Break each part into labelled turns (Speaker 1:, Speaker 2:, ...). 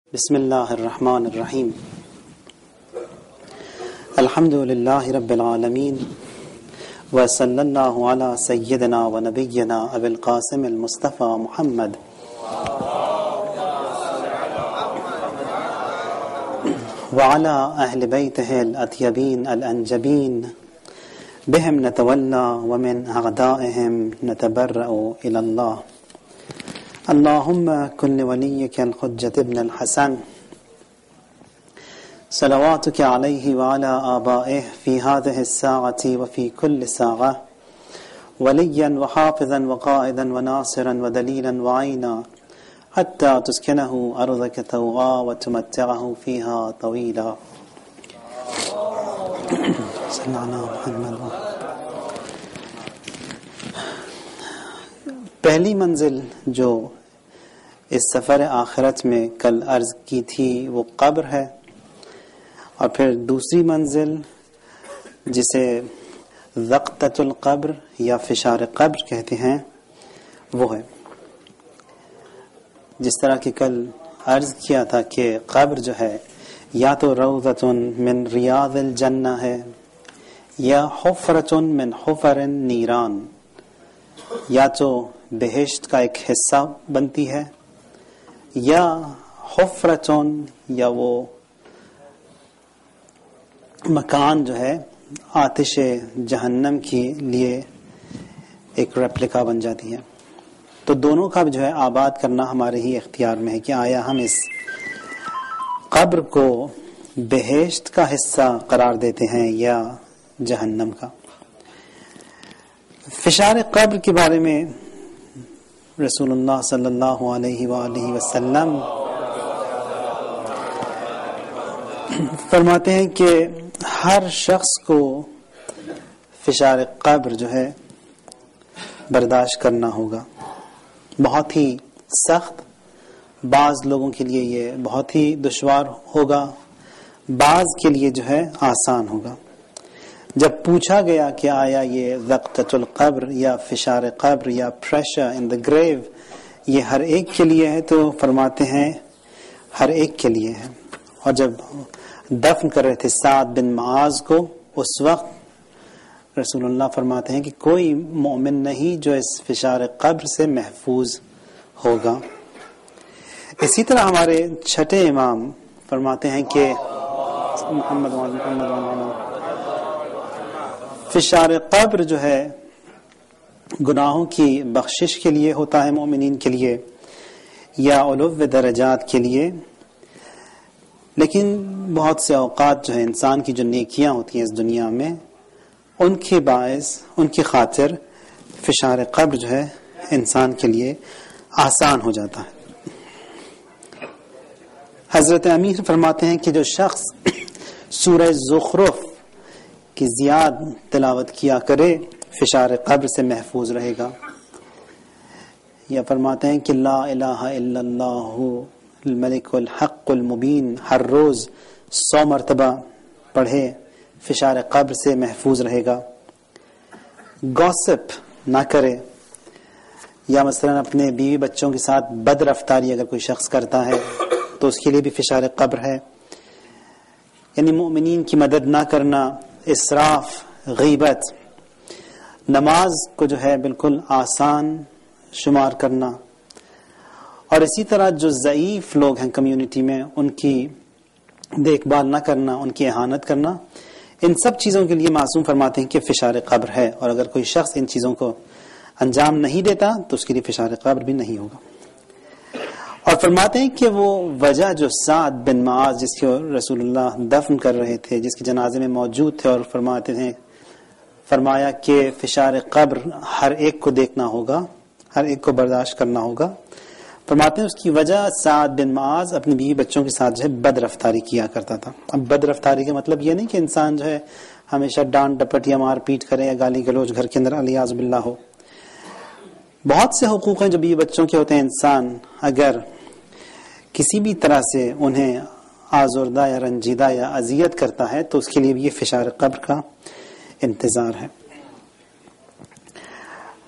Speaker 1: بسم اللہ الرحمن الرحیم الحمد للہ رب العالمین وصلی اللہ علی سیدنا و نبینا ابی القاسم المصطفى محمد وعلى اہل بیتہ الاطیبین الانجبین بہم نتولی ومن اعدائہم نتبرأ الی اللہ اللهم كن لوليك الحجة ابن الحسن صلواتك عليه وعلى آبائه في هذه الساعة وفي كل ساعة وليا وحافظا وقائدا وناصرا ودليلا وعينا حتى تسكنه أرضك طوعا وتمتعه فيها طويلا صلى على محمد. پہلی منزل جو اس سفر آخرت میں کل عرض کی تھی وہ قبر ہے، اور پھر دوسری منزل جسے ذقتۃ القبر یا فشار قبر کہتے ہیں وہ ہے. جس طرح کہ کل عرض کیا تھا کہ قبر جو ہے یا تو روضۃ من ریاض الجنہ ہے یا حفرۃ من حفر النیران، یا تو بہشت کا ایک حصہ بنتی ہے یا حفرتون یا وہ مکان جو ہے آتش جہنم کے لیے ایک ریپلیکا بن جاتی ہے. تو دونوں کا جو ہے آباد کرنا ہمارے ہی اختیار میں ہے کہ آیا ہم اس قبر کو بہشت کا حصہ قرار دیتے ہیں یا جہنم کا. فشار قبر کے بارے میں رسول اللہ صلی اللہ علیہ وآلہ وسلم فرماتے ہیں کہ ہر شخص کو فشار قبر جو ہے برداشت کرنا ہوگا. بہت ہی سخت، بعض لوگوں کے لیے یہ بہت ہی دشوار ہوگا، بعض کے لیے جو ہے آسان ہوگا. جب پوچھا گیا کہ آیا یہ ذقتۃ القبر یا فشار قبر یا پریشر ان دا گریو یہ ہر ایک کے لیے ہے، تو فرماتے ہیں ہر ایک کے لیے ہے. اور جب دفن کر رہے تھے سعد بن معاذ کو، اس وقت رسول اللہ فرماتے ہیں کہ کوئی مومن نہیں جو اس فشار قبر سے محفوظ ہوگا. اسی طرح ہمارے چھٹے امام فرماتے ہیں کہ محمد فشار قبر جو ہے گناہوں کی بخشش کے لیے ہوتا ہے مومنین کے لیے یا علو درجات کے لیے، لیکن بہت سے اوقات جو ہے انسان کی جو نیکیاں ہوتی ہیں اس دنیا میں ان کے باعث ان کی خاطر فشار قبر جو ہے انسان کے لیے آسان ہو جاتا ہے. حضرت امیر فرماتے ہیں کہ جو شخص سورہ زخرف کی زیاد تلاوت کیا کرے فشار قبر سے محفوظ رہے گا. یا فرماتے ہیں کہ لا الہ الا اللہ الملک الحق المبین ہر روز 100 مرتبہ پڑھے فشار قبر سے محفوظ رہے گا. گوسپ نہ کرے، یا مثلا اپنے بیوی بچوں کے ساتھ بد رفتاری اگر کوئی شخص کرتا ہے تو اس کے لیے بھی فشار قبر ہے. یعنی مومنین کی مدد نہ کرنا، اسراف، غیبت، نماز کو جو ہے بالکل آسان شمار کرنا، اور اسی طرح جو ضعیف لوگ ہیں کمیونٹی میں ان کی دیکھ بھال نہ کرنا، ان کی اہانت کرنا، ان سب چیزوں کے لیے معصوم فرماتے ہیں کہ فشار قبر ہے. اور اگر کوئی شخص ان چیزوں کو انجام نہیں دیتا تو اس کے لیے فشار قبر بھی نہیں ہوگا. اور فرماتے ہیں کہ وہ وجہ جو سعد بن معاذ جس کو رسول اللہ دفن کر رہے تھے، جس کے جنازے میں موجود تھے، اور فرمایا کہ فشار قبر ہر ایک کو دیکھنا ہوگا، ہر ایک کو برداشت کرنا ہوگا. فرماتے ہیں اس کی وجہ سعد بن معاذ اپنی بیوی بچوں کے ساتھ جو ہے بد رفتاری کیا کرتا تھا. اب بد رفتاری کا مطلب یہ نہیں کہ انسان جو ہے ہمیشہ ڈانٹ ڈپٹ یا مار پیٹ کرے یا گالی گلوچ گھر کے اندر علیاذ باللہ ہو. بہت سے حقوق ہیں جو بیوی بچوں کے ہوتے ہیں. انسان اگر کسی بھی طرح سے انہیں آزردہ یا رنجیدہ یا اذیت کرتا ہے تو اس کے لیے بھی یہ فشار قبر کا انتظار ہے.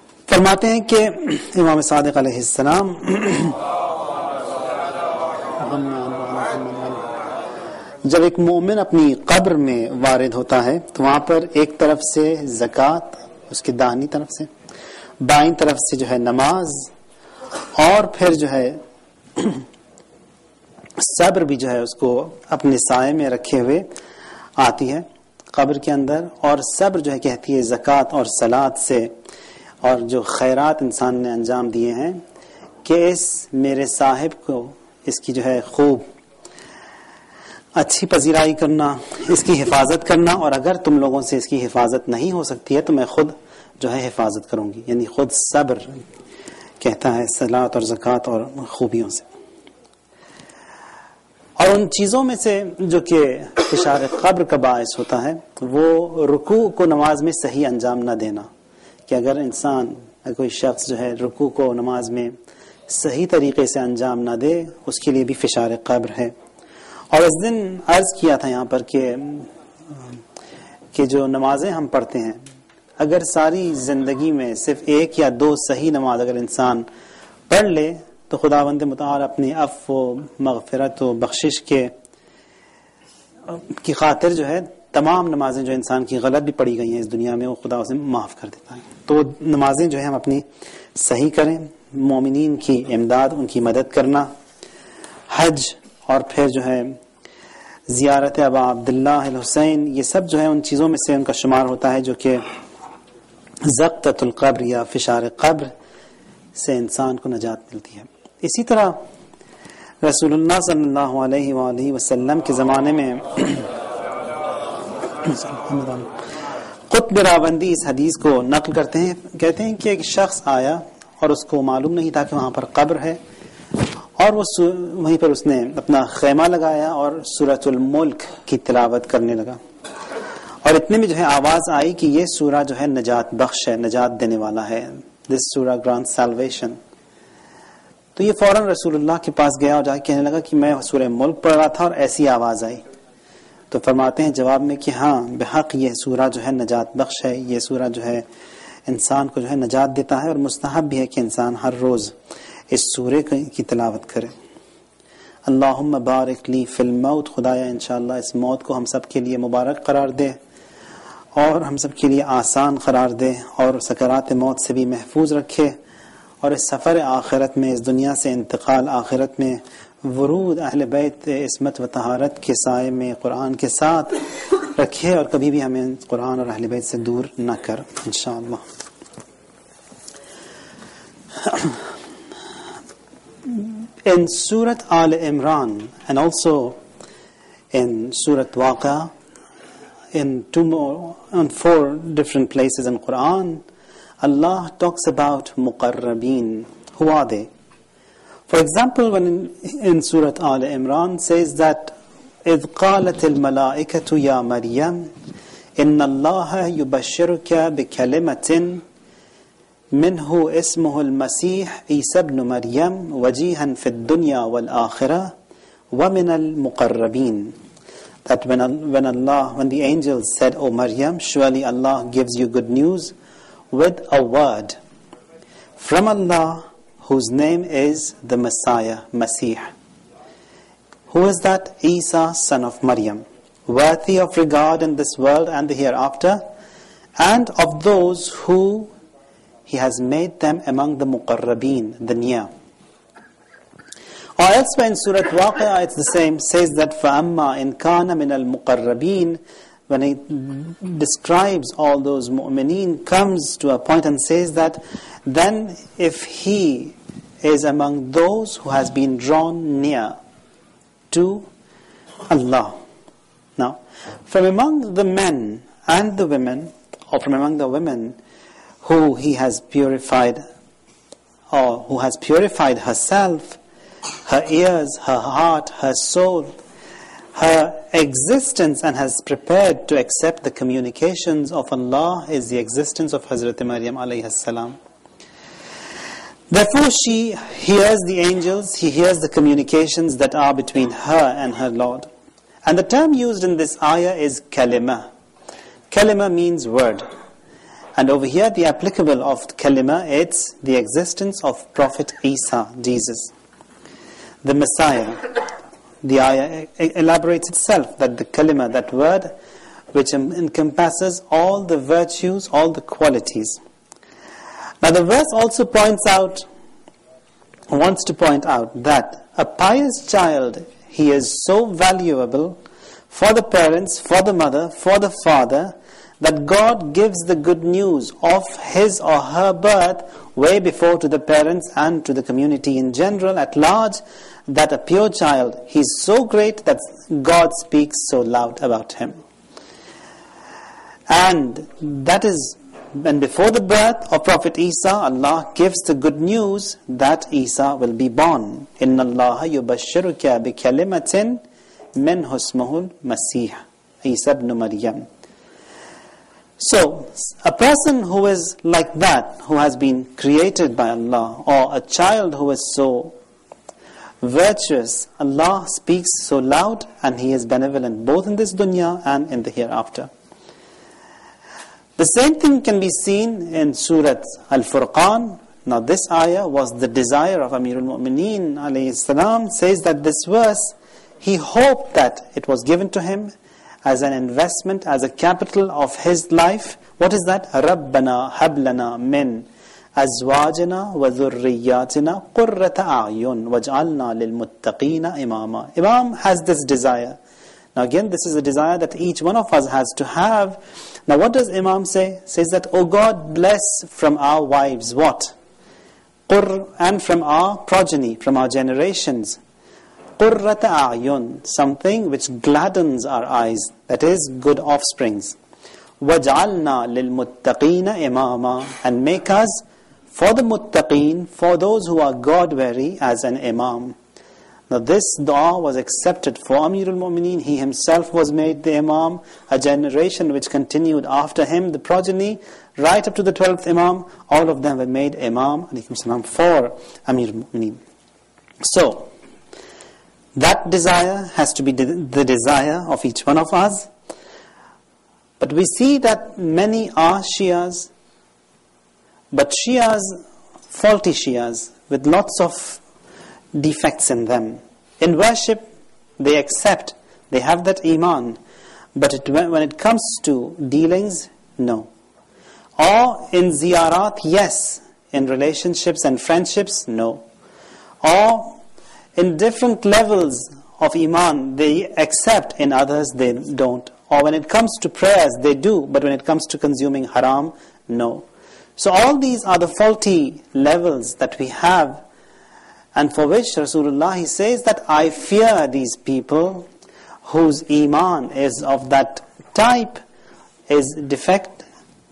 Speaker 1: فرماتے ہیں کہ امام صادق علیہ السلام جب ایک مومن اپنی قبر میں وارد ہوتا ہے تو وہاں پر ایک طرف سے زکوٰۃ، اس کی داہنی طرف سے، بائیں طرف سے جو ہے نماز، اور پھر جو ہے صبر بھی جو ہے اس کو اپنے سائے میں رکھے ہوئے آتی ہے قبر کے اندر، اور صبر جو ہے کہتی ہے زکوٰۃ اور صلات سے، اور جو خیرات انسان نے انجام دیے ہیں کہ اس میرے صاحب کو اس کی جو ہے خوب اچھی پذیرائی کرنا، اس کی حفاظت کرنا، اور اگر تم لوگوں سے اس کی حفاظت نہیں ہو سکتی ہے تو میں خود جو ہے حفاظت کروں گی، یعنی خود صبر کہتا ہے صلات اور زکوٰۃ اور خوبیوں سے۔ اور ان چیزوں میں سے جو کہ فشار قبر کا باعث ہوتا ہے وہ رکوع کو نماز میں صحیح انجام نہ دینا، کہ اگر انسان کوئی شخص جو ہے رکوع کو نماز میں صحیح طریقے سے انجام نہ دے اس کے لیے بھی فشار قبر ہے۔ اور اس دن عرض کیا تھا یہاں پر کہ جو نمازیں ہم پڑھتے ہیں اگر ساری زندگی میں صرف ایک یا دو صحیح نماز اگر انسان پڑھ لے تو خداوند متعال اپنی عفو و مغفرت و بخشش کی خاطر جو ہے تمام نمازیں جو انسان کی غلط بھی پڑھی گئی ہیں اس دنیا میں وہ خدا اسے معاف کر دیتا ہے۔ تو نمازیں جو ہے ہم اپنی صحیح کریں، مومنین کی امداد، ان کی مدد کرنا، حج، اور پھر جو ہے زیارت ابا عبداللہ الحسین، یہ سب جو ہے ان چیزوں میں سے ان کا شمار ہوتا ہے جو کہ ضبطۃ القبر یا فشار قبر سے انسان کو نجات ملتی ہے۔ اسی طرح رسول اللہ صلی اللہ علیہ وآلہ وسلم کے زمانے میں قطب راوندی اس حدیث کو نقل کرتے ہیں، کہتے ہیں کہ ایک شخص آیا اور اس کو معلوم نہیں تھا کہ وہاں پر قبر ہے، اور وہ وہیں پر اس نے اپنا خیمہ لگایا اور سورۃ الملک کی تلاوت کرنے لگا، اور اتنے میں جو ہے آواز آئی کہ یہ سورہ جو ہے نجات بخش ہے، نجات دینے والا ہے، دس سورہ گرانٹ سیلویشن۔ تو یہ فوراً رسول اللہ کے پاس گیا اور جا کے کہنے لگا کہ میں سورہ ملک پڑھ رہا تھا اور ایسی آواز آئی۔ تو فرماتے ہیں جواب میں کہ ہاں بحق یہ سورہ جو ہے نجات بخش ہے، یہ سورہ جو ہے انسان کو جو ہے نجات دیتا ہے، اور مستحب بھی ہے کہ انسان ہر روز اس سورے کی تلاوت کرے۔ اللہم بارک لی فی الموت، خدایا انشاءاللہ اس موت کو ہم سب کے لیے مبارک قرار دے اور ہم سب کے لیے آسان قرار دے، اور سکرات موت سے بھی محفوظ رکھے، اور اس سفر آخرت میں، اس دنیا سے انتقال آخرت میں ورود اہل بیت عصمت و طہارت کے سائے میں قرآن کے ساتھ رکھے، اور کبھی بھی ہمیں قرآن اور اہل بیت سے دور نہ کر انشاءاللہ۔ In Surah Al Imran and also in Surah Waqi'ah, on 4 different places in Quran, Allah talks about muqarrabeen. Who are they? For example, when in Surah Al Imran says that إِذْ قَالَتِ الْمَلَائِكَةُ يَا مَرْيَمْ إِنَّ اللَّهَ يُبَشِّرُكَ بِكَلِمَةٍ منه اسمه المسيح عيسى ابن مريم وجيها في الدنيا والآخرة ومن المقربين. That when the angels said, O Maryam, surely Allah gives you good news with a word from Allah whose name is the Messiah, Masih. Who is that? Isa, son of Maryam, worthy of regard in this world and the hereafter, and of those who He has made them among the muqarrabeen, the near. Or elsewhere in Surah Waqi'ah it's the same, says that فَأَمَّا إِنْ كَانَ مِنَ الْمُقَرَّبِينَ. When it describes all those mu'mineen, comes to a point and says that then if he is among those who has been drawn near to Allah. Now, from among the men and the women, or from among the women who he has purified, or who has purified herself, her ears, her heart, her soul, her existence, and has prepared to accept the communications of Allah, is the existence of Hazrat Maryam alayhi salam. Therefore she hears the angels, he hears the communications that are between her and her Lord. And the term used in this ayah is kalima. Kalima means word. And over here the applicable of kalima, it's the existence of Prophet Isa, Jesus, the Messiah, the ayah elaborates itself, that the kalima, that word, which encompasses all the virtues, all the qualities. Now the verse also wants to point out that a pious child, he is so valuable for the parents, for the mother, for the father, that God gives the good news of his or her birth way before to the parents and to the community in general at large, that a pure child, he is so great that God speaks so loud about him. And that is when before the birth of Prophet Isa, Allah gives the good news that Isa will be born. Inna Allah yubashshiruka bi kalimatin min husmuhul Masih, Isa ibn Maryam. So, a person who is like that, who has been created by Allah, or a child who is so virtuous, Allah speaks so loud and He is benevolent both in this dunya and in the hereafter. The same thing can be seen in Surah Al-Furqan. Now this ayah was the desire of Amirul Mu'mineen alayhi salam, says that this verse, he hoped that it was given to him as an investment, as a capital of his life. What is that? رَبَّنَا هَبْ لَنَا مِنْ أَزْوَاجِنَا وَذُرِّيَّاتِنَا قُرَّةَ أَعْيُنٍ وَاجْعَلْنَا لِلْمُتَّقِينَ إِمَامًا. Imam has this desire. Now again, this is a desire that each one of us has to have. Now what does Imam say? Says that, O God, bless from our wives what? And from our progeny, from our generations. قُرَّةَ أَعْيُنٍ, something which gladdens our eyes, that is, good offsprings. وَاجْعَلْنَا لِلْمُتَّقِينَ إِمَامًا, and make us, for the muttaqeen, for those who are God-wary, as an imam. Now this dua was accepted for Amirul Mu'mineen. He himself was made the imam. A generation which continued after him, the progeny, right up to the 12th imam, all of them were made imam for Amirul Mu'mineen. So, that desire has to be the desire of each one of us. But we see that many are Shias, but Shias, faulty Shias, with lots of defects in them. In worship, they accept, they have that iman, but when it comes to dealings, no. Or in ziyarat, yes. In relationships and friendships, no. Or in different levels of iman, they accept, in others they don't. Or when it comes to prayers, they do, but when it comes to consuming haram, no. So all these are the faulty levels that we have, and for which Rasulullah, he says that I fear these people whose iman is of that type, is defective,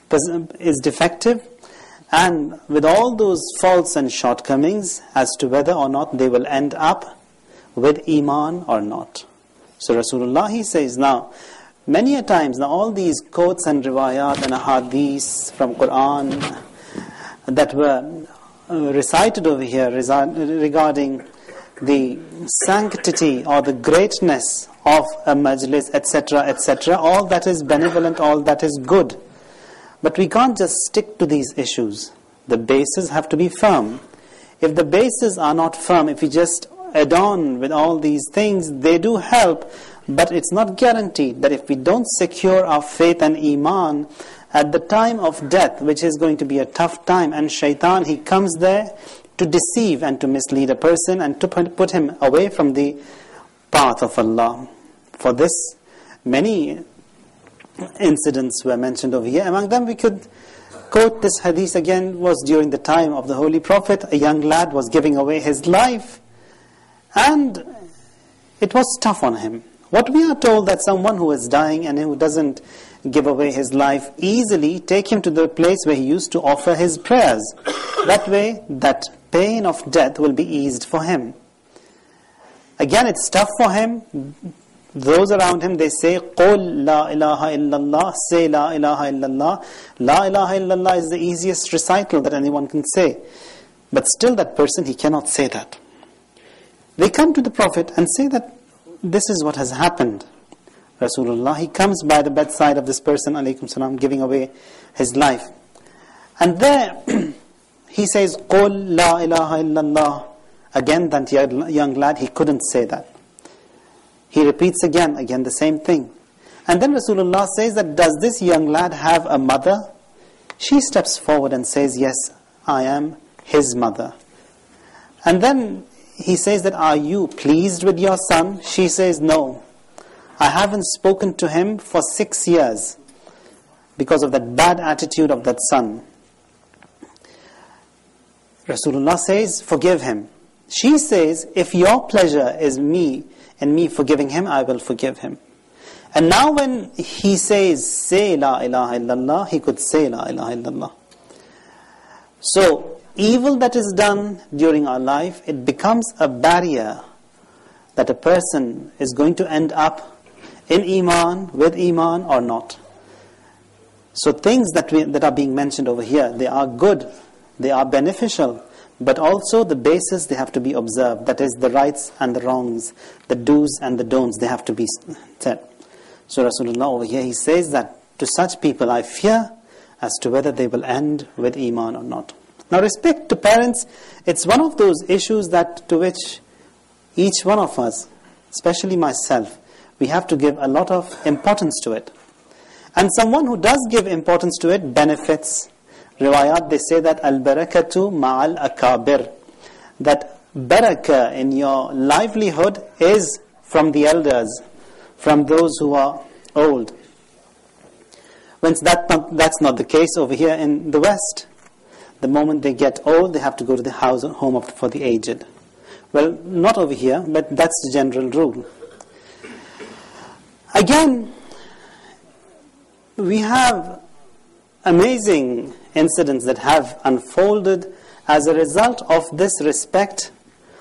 Speaker 1: and with all those faults and shortcomings as to whether or not they will end up with iman or not. So Rasulullah, he says, now, many a times, now all these quotes and riwayat and ahadith from Quran that were recited over here regarding the sanctity or the greatness of a majlis, etc., etc., all that is benevolent, all that is good. But we can't just stick to these issues. The bases have to be firm. If the bases are not firm, if we just add on with all these things, they do help, but it's not guaranteed that if we don't secure our faith and iman at the time of death, which is going to be a tough time, and shaitan, he comes there to deceive and to mislead a person and to put him away from the path of Allah. For this, many incidents were mentioned over here. Among them, we could quote this hadith again, was during the time of the Holy Prophet. A young lad was giving away his life, and it was tough on him. What we are told, that someone who is dying and who doesn't give away his life easily, take him to the place where he used to offer his prayers. That way, that pain of death will be eased for him. Again, it's tough for him. Those around him, they say, قُلْ لَا إِلَهَ إِلَّا اللَّهِ, say La ilaha illallah. La ilaha illallah is the easiest recital that anyone can say. But still that person, he cannot say that. They come to the Prophet and say that this is what has happened. Rasulullah, he comes by the bedside of this person, alaykum salam, giving away his life. And there, he says, قُلْ لَا إِلَهَ إِلَّا اللَّهِ. Again, that young lad, he couldn't say that. He repeats again the same thing. And then Rasulullah says that, does this young lad have a mother? She steps forward and says, yes, I am his mother. And then he says that, are you pleased with your son? She says, no. I haven't spoken to him for 6 years because of that bad attitude of that son. Rasulullah says, forgive him. She says, if your pleasure is me forgiving him, I will forgive him. And now when he says, say La ilaha illallah, he could say La ilaha illallah. So, evil that is done during our life, it becomes a barrier that a person is going to end up in Iman, with Iman or not. So things that are being mentioned over here, they are good, they are beneficial, but also the basis, they have to be observed. That is the rights and the wrongs, the do's and the don'ts, they have to be said. So Rasulullah over here, he says that to such people I fear as to whether they will end with Iman or not. Now respect to parents, it's one of those issues to which each one of us, especially myself, we have to give a lot of importance to it. And someone who does give importance to it benefits. Riwayat, they say that al-barakatu ma'al akabir, that barakah in your livelihood is from the elders, from those who are old. When that's not the case over here in the West. The moment they get old, they have to go to the home for the aged. Well, not over here, but that's the general rule. Again, we have amazing incidents that have unfolded as a result of this respect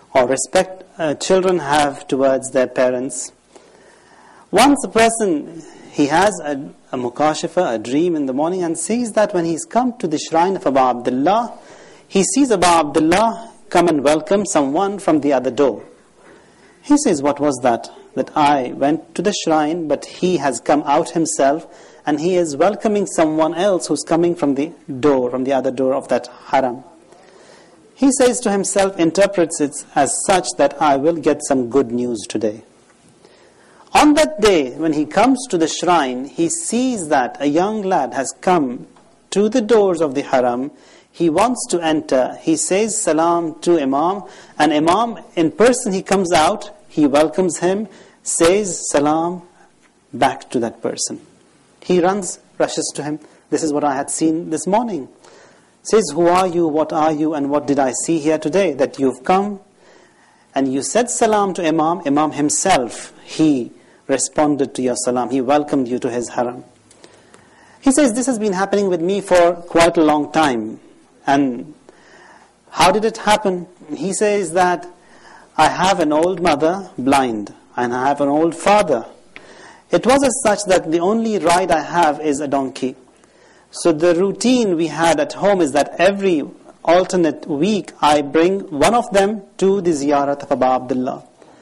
Speaker 1: children have towards their parents. Once a person, he has a mukashifa, a dream in the morning, and sees that when he's come to the shrine of Abu Abdullah, he sees Abu Abdullah come and welcome someone from the other door. He says, what was that? That I went to the shrine, but he has come out himself, and he is welcoming someone else who's coming from the door, from the other door of that haram. He says to himself, interprets it as such that I will get some good news today. On that day, when he comes to the shrine, he sees that a young lad has come to the doors of the haram. He wants to enter. He says salam to Imam, and Imam, in person, he comes out, he welcomes him, says salam back to that person. He rushes to him. This is what I had seen this morning. Says, who are you, what are you, and what did I see here today? That you've come and you said salam to Imam. Imam himself, he responded to your salam. He welcomed you to his haram. He says, this has been happening with me for quite a long time. And how did it happen? He says that I have an old mother, blind, and I have an old father. It was as such that the only ride I have is a donkey. So the routine we had at home is that every alternate week I bring one of them to the ziyarat of Abu Abdullah.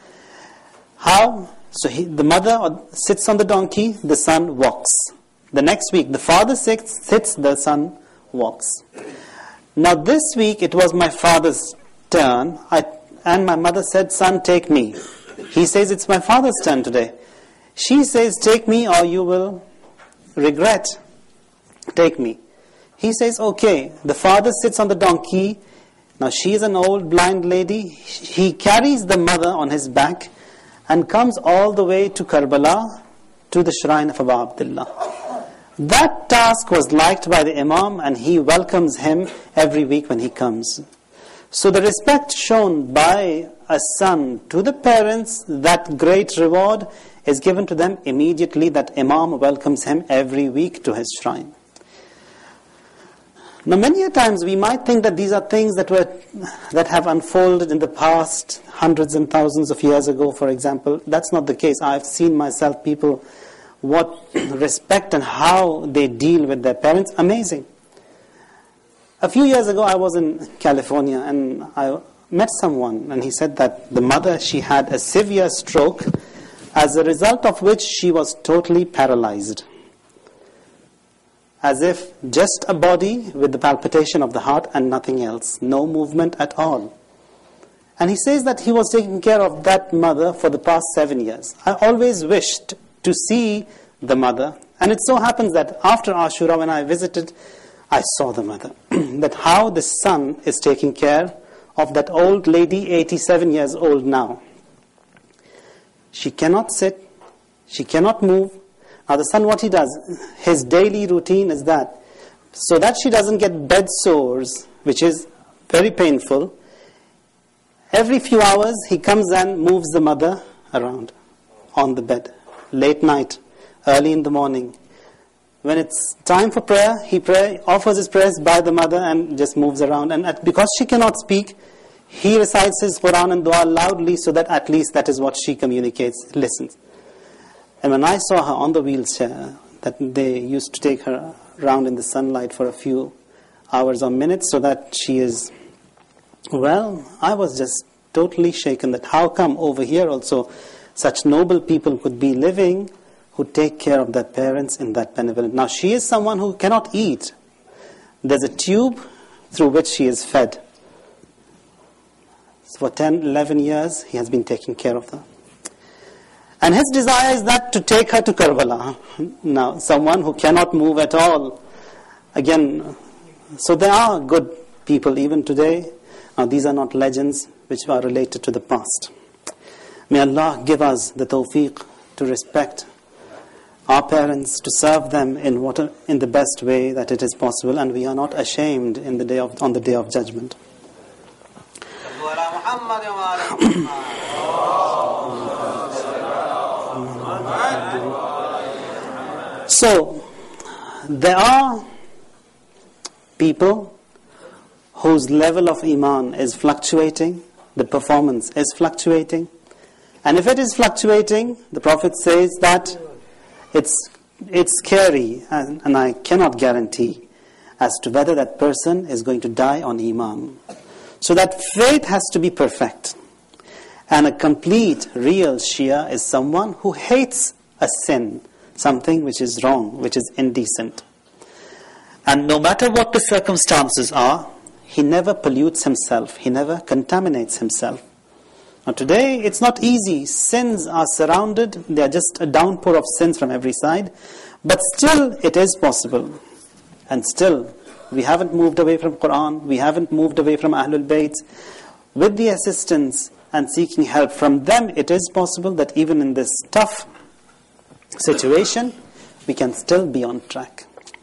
Speaker 1: How? So the mother sits on the donkey, the son walks. The next week the father sits, the son walks. Now this week it was my father's turn, and my mother said, son, take me. He says, it's my father's turn today. She says, take me or you will regret. Take me. He says, okay. The father sits on the donkey. Now she is an old blind lady. He carries the mother on his back and comes all the way to Karbala, to the shrine of Abu Abdullah. That task was liked by the Imam, and he welcomes him every week when he comes. So the respect shown by a son to the parents, that great reward is given to them immediately, that Imam welcomes him every week to his shrine. Now many a times we might think that these are things that have unfolded in the past, hundreds and thousands of years ago, for example. That's not the case. I've seen myself people, what respect and how they deal with their parents, amazing. A few years ago I was in California and I met someone, and he said that the mother, she had a severe stroke, as a result of which she was totally paralyzed. As if just a body with the palpitation of the heart and nothing else. No movement at all. And he says that he was taking care of that mother for the past 7 years. I always wished to see the mother. And it so happens that after Ashura, when I visited, I saw the mother. That how the son is taking care of that old lady, 87 years old now. She cannot sit. She cannot move. Now the son, what he does, his daily routine is that, so that she doesn't get bed sores, which is very painful, every few hours he comes and moves the mother around on the bed. Late night, early in the morning. When it's time for prayer, he offers his prayers by the mother and just moves around. And because she cannot speak, he recites his Quran and dua loudly so that at least that is what she communicates, listens. And when I saw her on the wheelchair, that they used to take her around in the sunlight for a few hours or minutes so that she is well, I was just totally shaken that how come over here also such noble people could be living who take care of their parents in that benevolent. Now she is someone who cannot eat. There's a tube through which she is fed. So for 10, 11 years he has been taking care of her. And his desire is that to take her to Karbala. Now someone who cannot move at all. Again, so there are good people even today. Now these are not legends which are related to the past. May Allah give us the tawfiq to respect our parents, to serve them in the best way that it is possible, and we are not ashamed on the day of judgment. So there are people whose level of iman is fluctuating, the performance is fluctuating, and if it is fluctuating, the Prophet says that it's scary, and I cannot guarantee as to whether that person is going to die on iman. So that faith has to be perfect. And a complete, real Shia is someone who hates a sin, something which is wrong, which is indecent. And no matter what the circumstances are, he never pollutes himself, he never contaminates himself. Now today, it's not easy. Sins are surrounded. They are just a downpour of sins from every side. But still, it is possible. And still, we haven't moved away from Quran. We haven't moved away from Ahlul Bayt. With the assistance and seeking help from them, it is possible that even in this tough situation, we can still be on track.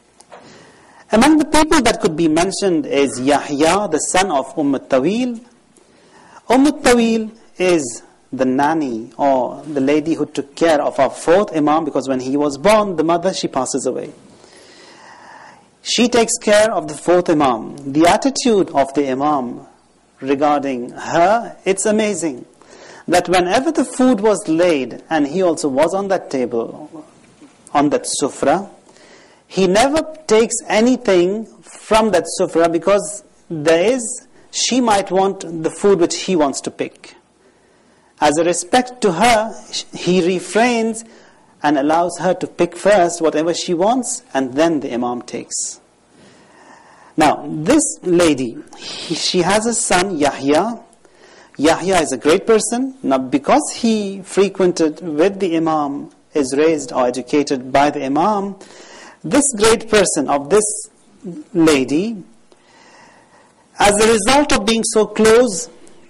Speaker 1: Among the people that could be mentioned is Yahya, the son of Tawil. Tawil is the nanny or the lady who took care of our fourth Imam, because when he was born, the mother, she passes away. She takes care of the fourth Imam. The attitude of the Imam regarding her, it's amazing. That whenever the food was laid, and he also was on that table, on that sufra, he never takes anything from that sufra because she might want the food which he wants to pick. As a respect to her, he refrains and allows her to pick first whatever she wants, and then the Imam takes. Now, this lady, she has a son, Yahya. Yahya is a great person. Now, because he frequented with the Imam, is raised or educated by the Imam, this great person of this lady, as a result of being so close,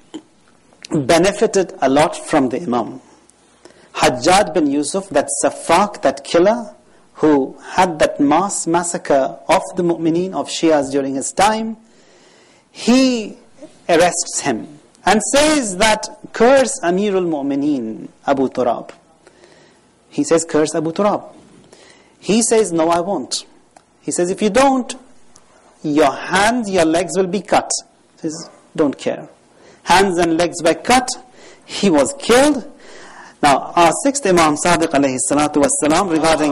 Speaker 1: benefited a lot from the Imam. Hajjaj bin Yusuf, that Safaq, that killer, who had that mass massacre of the mu'mineen, of Shias during his time, he arrests him and says that, curse Amirul Mu'mineen, Abu Turab. He says, curse Abu Turab. He says, no, I won't. He says, if you don't, your hands, your legs will be cut. He says, don't care. Hands and legs were cut. He was killed. Now, our sixth Imam, Sadiq alayhi salatu wassalam,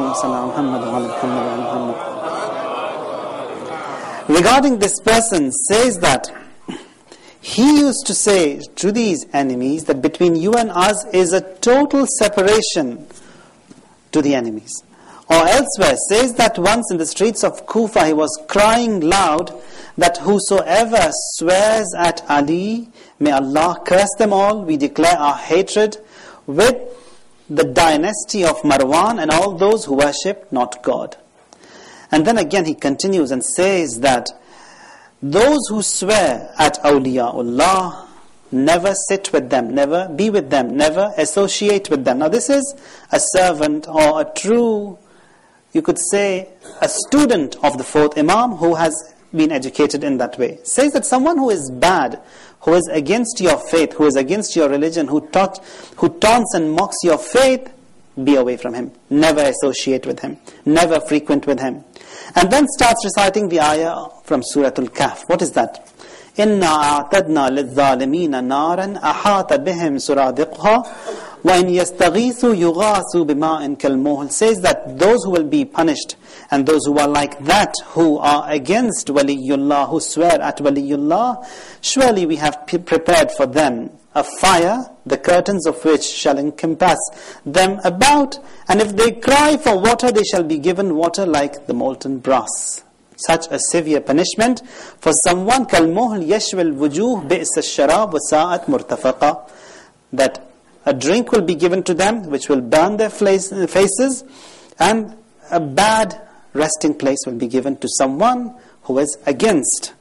Speaker 1: regarding this person, says that he used to say to these enemies that between you and us is a total separation to the enemies. Or elsewhere says that once in the streets of Kufa he was crying loud that whosoever swears at Ali, may Allah curse them all. We declare our hatred with the dynasty of Marwan and all those who worship not God. And then again he continues and says that those who swear at awliyaullah, never sit with them, never be with them, never associate with them. Now this is a servant or a true, you could say, a student of the fourth Imam who has been educated in that way. Says that someone who is bad, who is against your faith, who is against your religion, who taunts and mocks your faith, be away from him. Never associate with him. Never frequent with him. And then starts reciting the ayah from Surah Al-Kahf. What is that? إِنَّا أَعْتَدْنَا لِلظَّالِمِينَ نَارًا أَحَاطَ بِهِمْ سُرَادِقُهَا وَإِنْ يَسْتَغِيثُوا يُغَاثُوا بِمَاءٍ كَالْمُهْلِ. Says that those who will be punished and those who are like that, who are against Waliyullah, who swear at Waliyullah, surely we have prepared for them a fire, the curtains of which shall encompass them about, and if they cry for water, they shall be given water like the molten brass. Such a severe punishment for someone كالمهل يشوي الوجوه بئس الشراب وساءت مرتفقا, that a drink will be given to them which will burn their faces, and a bad resting place will be given to someone who is against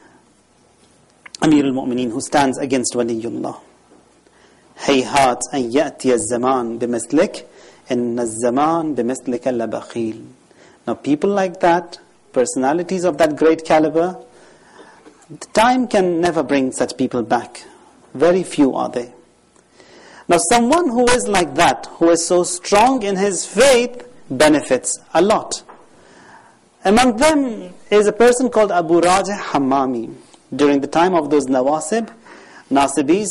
Speaker 1: Amir al-Mu'mineen, who stands against Waliyullah. هيهات أن يأتي الزمان بمثلك إن الزمان بمثلك لبخيل. Now people like that, personalities of that great caliber, time can never bring such people back. Very few are they. Now someone who is like that, who is so strong in his faith, benefits a lot. Among them is a person called Abu Rajah Hammami. During the time of those Nasibis,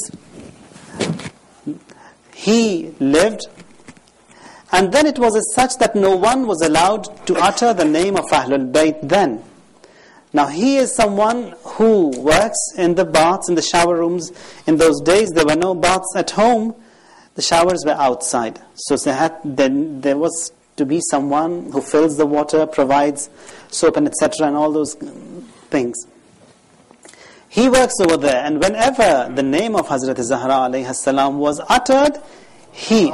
Speaker 1: he lived, and then it was as such that no one was allowed to utter the name of Ahlul Bayt then. Now he is someone who works in the baths, in the shower rooms. In those days there were no baths at home, the showers were outside. So there was to be someone who fills the water, provides soap and etc. and all those things. He works over there, and whenever the name of Hazrat Zahra alayhi salam was uttered, he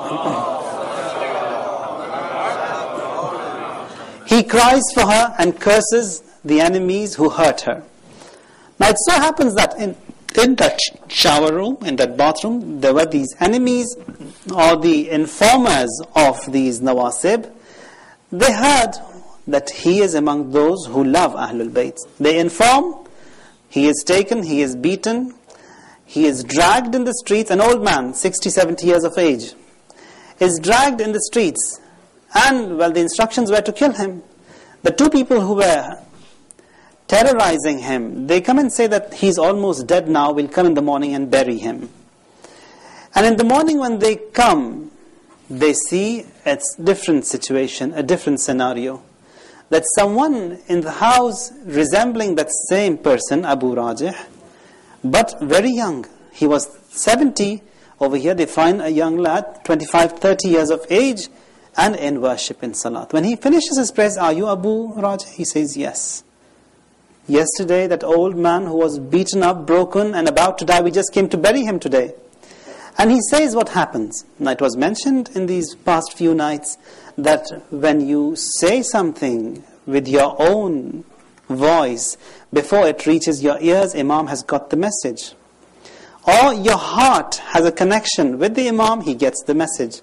Speaker 1: cries for her and curses the enemies who hurt her. Now it so happens that in that shower room, in that bathroom, there were these enemies or the informers of these Nawasib. They heard that he is among those who love Ahlul Bayt. They inform, he is taken, he is beaten, he is dragged in the streets. An old man, 60, 70 years of age, is dragged in the streets, and well, the instructions were to kill him. The two people who were terrorizing him, they come and say that he's almost dead now, we'll come in the morning and bury him. And in the morning when they come, they see a different situation, a different scenario. That someone in the house resembling that same person, Abu Rajah, but very young. He was 70. Over here they find a young lad, 25, 30 years of age, and in worship, in salat. When he finishes his prayers, are you Abu Rajah? He says, yes. Yesterday, that old man who was beaten up, broken, and about to die, we just came to bury him today. And he says what happens. Now it was mentioned in these past few nights that when you say something with your own voice, before it reaches your ears, Imam has got the message. Or your heart has a connection with the Imam, he gets the message.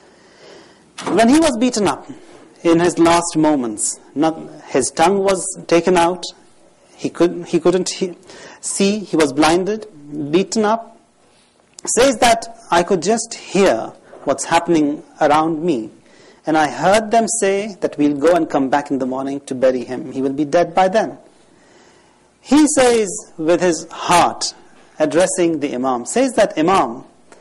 Speaker 1: When he was beaten up in his last moments, his tongue was taken out, he couldn't see, he was blinded, beaten up. Says that I could just hear what's happening around me. And I heard them say that we'll go and come back in the morning to bury him. He will be dead by then. He says with his heart, addressing the Imam, says that, Imam,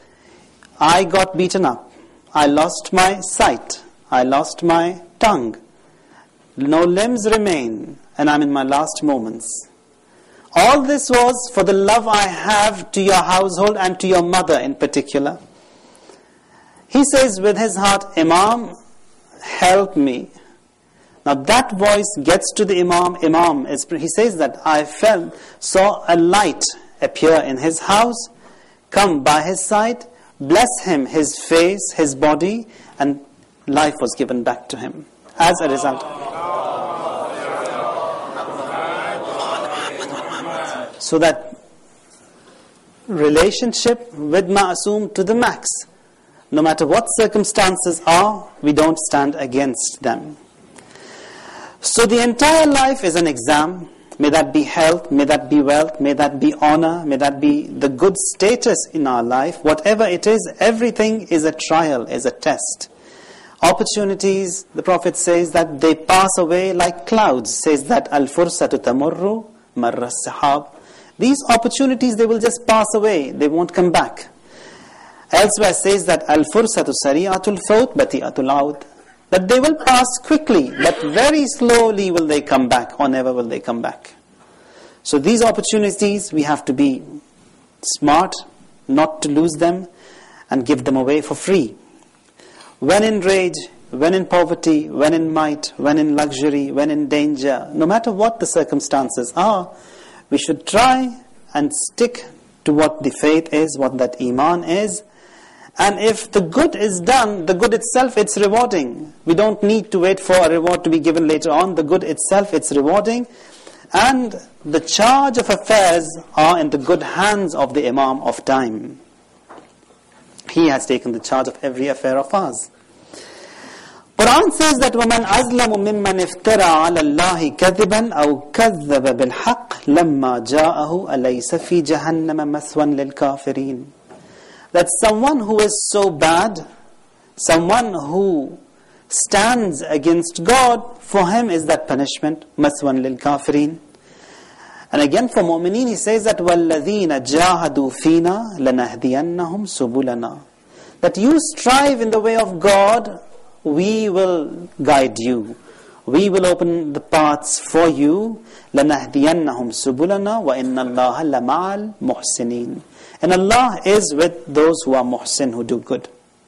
Speaker 1: I got beaten up. I lost my sight. I lost my tongue. No limbs remain, and I'm in my last moments. All this was for the love I have to your household and to your mother in particular. He says with his heart, Imam, help me. Now that voice gets to the Imam. He says that I saw a light appear in his house, come by his side, bless him, his face, his body, and life was given back to him as a result. So that relationship with Ma'asum to the max. No matter what circumstances are, we don't stand against them. So the entire life is an exam. May that be health, may that be wealth, may that be honor, may that be the good status in our life. Whatever it is, everything is a trial, is a test. Opportunities, the Prophet says that they pass away like clouds. Says that al-fursatu tamurru marra as-sahab. These opportunities, they will just pass away. They won't come back. Elsewhere says that al-fursatu sari'atul fawt bati'atul aud. That they will pass quickly, but very slowly will they come back, or never will they come back. So these opportunities, we have to be smart not to lose them and give them away for free. When in rage, when in poverty, when in might, when in luxury, when in danger, no matter what the circumstances are, we should try and stick to what the faith is, what that iman is. And if the good is done, the good itself, it's rewarding. We don't need to wait for a reward to be given later on. The good itself, it's rewarding. And the charge of affairs are in the good hands of the Imam of time. He has taken the charge of every affair of ours. Quran says that وَمَنْ أَظْلَمُ مِمَّنْ اِفْتَرَى عَلَى اللَّهِ كَذِبًا أَوْ كَذَّبَ بِالْحَقِّ لَمَّا جَاءَهُ أَلَيْسَ فِي جَهَنَّمَ مَثْوًى لِلْكَافِرِينَ. That someone who is so bad, someone who stands against God, for him is that punishment, مَثْوًى لِلْكَافِرِينَ. And again for mu'mineen, he says that وَالَّذِينَ جَاهَدُوا فِينَا لَنَهْدِيَنَّهُمْ سُبُلَنَا. That you strive in the way of God, we will guide you. We will open the paths for you. لَنَهْدِيَنَّهُمْ سُبُلَنَا وَإِنَّ اللَّهَ لَمَعَ الْمُحْسِنِينَ. And Allah is with those who are muhsin, who do good.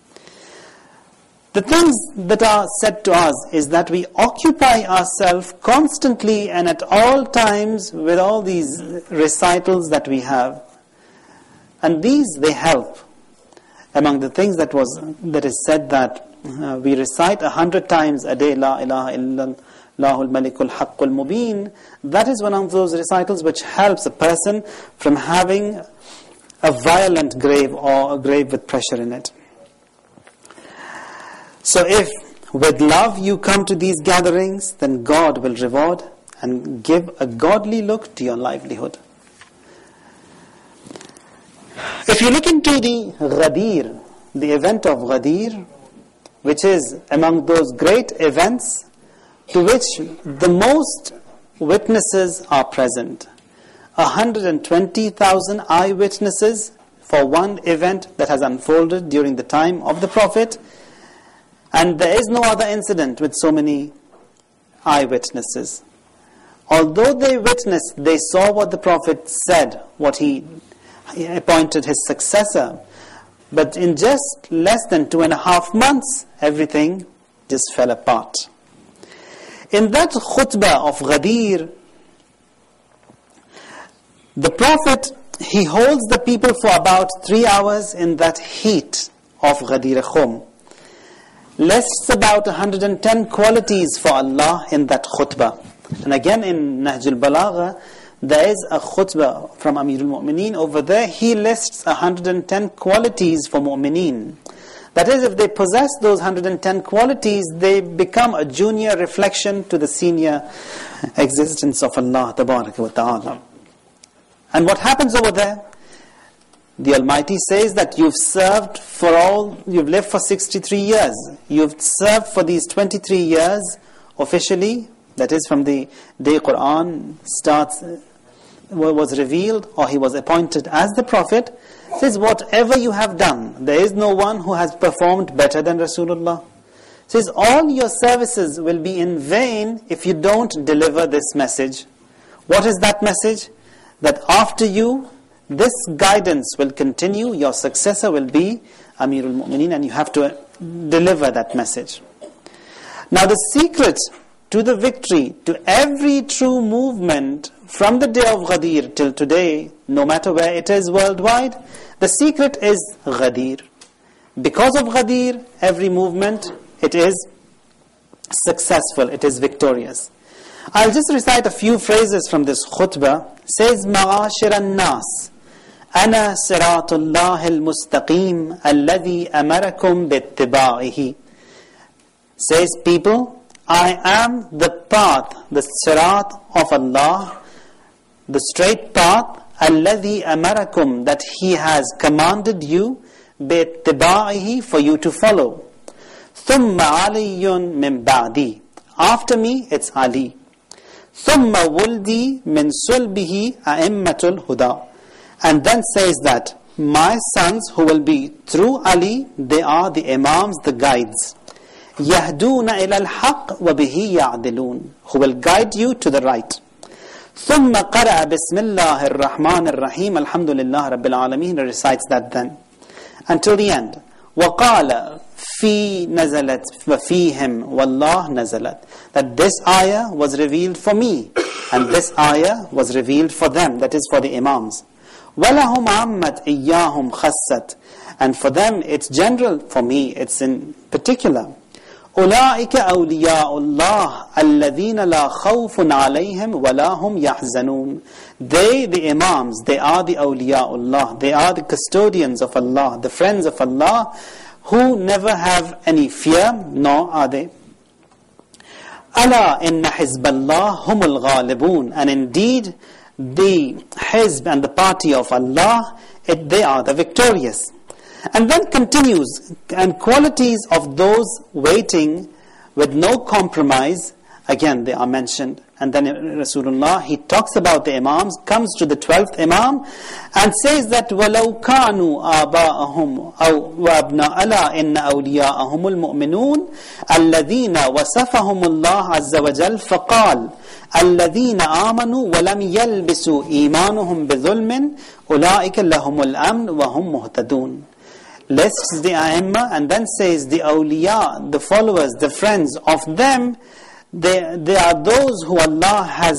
Speaker 1: The things that are said to us is that we occupy ourselves constantly and at all times with all these recitals that we have. And these, they help. Among the things that is said that we recite 100 times a day, La ilaha illallah al-malikul haqqul mubin. That is one of those recitals which helps a person from having a violent grave or a grave with pressure in it. So if with love you come to these gatherings, then God will reward and give a godly look to your livelihood. If you look into the Ghadir, the event of Ghadir, which is among those great events to which the most witnesses are present. 120,000 eyewitnesses for one event that has unfolded during the time of the Prophet. And there is no other incident with so many eyewitnesses. Although they witnessed, they saw what the Prophet said, what he appointed his successor. But in just less than 2.5 months, everything just fell apart. In that khutbah of Ghadir, the Prophet, he holds the people for about 3 hours in that heat of Ghadir Khum. Lists about 110 qualities for Allah in that khutbah. And again in Nahjul Balagha, there is a khutbah from Amirul Mu'mineen. Over there, he lists 110 qualities for Mu'mineen. That is, if they possess those 110 qualities, they become a junior reflection to the senior existence of Allah Tabaraka wa Ta'ala. And what happens over there? The Almighty says that you've lived for 63 years. You've served for these 23 years officially. That is from the day Quran was revealed, or he was appointed as the Prophet. Says, whatever you have done, there is no one who has performed better than Rasulullah. Says, all your services will be in vain if you don't deliver this message. What is that message? That after you, this guidance will continue, your successor will be Amirul Mu'mineen, and you have to deliver that message. Now the secret to the victory, to every true movement from the day of Ghadir till today, no matter where it is worldwide, the secret is Ghadir. Because of Ghadir, every movement, it is successful, it is victorious. I'll just recite a few phrases from this khutbah. Says, Ma'ashir al-Nas, Ana siratullah al-mustaqim, alladhi amarakum bittiba'ihi. Says, people, I am the path, the sirat of Allah, the straight path, alladhi amarakum, that He has commanded you, bittiba'ihi, for you to follow. Thumma aliyun min ba'di. After me, it's Ali. Thumma wuldi min sulbihi a'immatul huda. And then says that my sons who will be through Ali, they are the imams, the guides. Yahduna ila al-haq wa bihi ya'dilun, who will guide you to the right. ثم قرأ بسم الله الرحمن الرحيم الحمد لله رب العالمين, recites that then until the end. وقال في نزلت وفيهم والله نزلت, that this ayah was revealed for me and this ayah was revealed for them, that is for the imams. وَلَهُمْ عَمَّتْ إِيَّاهُمْ خَسَّتْ, and for them it's general, for me it's in particular. أُولَٰئِكَ أَوْلِيَاءُ اللَّهِ الَّذِينَ لَا خَوْفٌ عَلَيْهِمْ وَلَا هُمْ يَحْزَنُونَ. They, the imams, they are the awliyaullah, they are the custodians of Allah, the friends of Allah, who never have any fear, nor are they. أَلَا إِنَّ حِزْبَ اللَّهِ هُمُ الْغَالِبُونَ. And indeed, the hizb and the party of Allah, they are the victorious. And then continues, and qualities of those waiting with no compromise, again they are mentioned. And then Rasulullah, he talks about the imams, comes to the 12th imam and says that وَلَوْ كَانُوا آبَاءَهُمْ أَوْ وَأَبْنَاءَ أَلَا إِنَّ أَوْلِيَاءَهُمُ الْمُؤْمِنُونَ الَّذِينَ وَصَفَهُمُ اللَّهُ عَزَّ وَجَلَّ فَقَالَ الَّذِينَ آمَنُوا وَلَمْ يَلْبِسُوا إِيمَانُهُمْ بِظُلْمٍ أُولَٰئِكَ لَهُمُ الْأَمْنُ وَهُمْ مُهْتَدُونَ. Lists the A'imma and then says the awliya, the followers, the friends of them, they are those who Allah has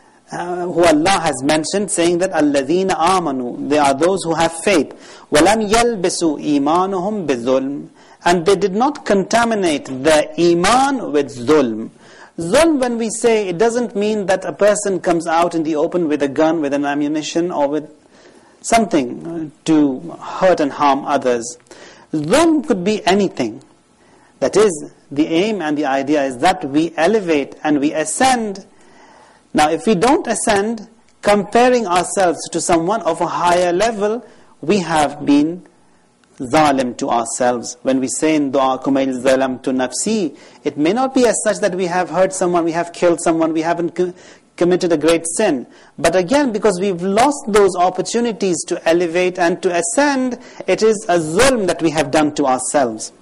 Speaker 1: mentioned, saying that الَّذِينَ آمَنُوا, they are those who have faith. وَلَمْ يَلْبِسُوا إِيمَانُهُمْ بِظُلْمٍ, and they did not contaminate the iman with zulm. Zulm, when we say, it doesn't mean that a person comes out in the open with a gun, with an ammunition, or with something to hurt and harm others. Zulm could be anything. That is, the aim and the idea is that we elevate and we ascend. Now, if we don't ascend, comparing ourselves to someone of a higher level, we have been zalim to ourselves. When we say in dua, kumail zalam to nafsi, it may not be as such that we have hurt someone, we have killed someone, we haven't committed a great sin. But again, because we've lost those opportunities to elevate and to ascend, it is a zulm that we have done to ourselves.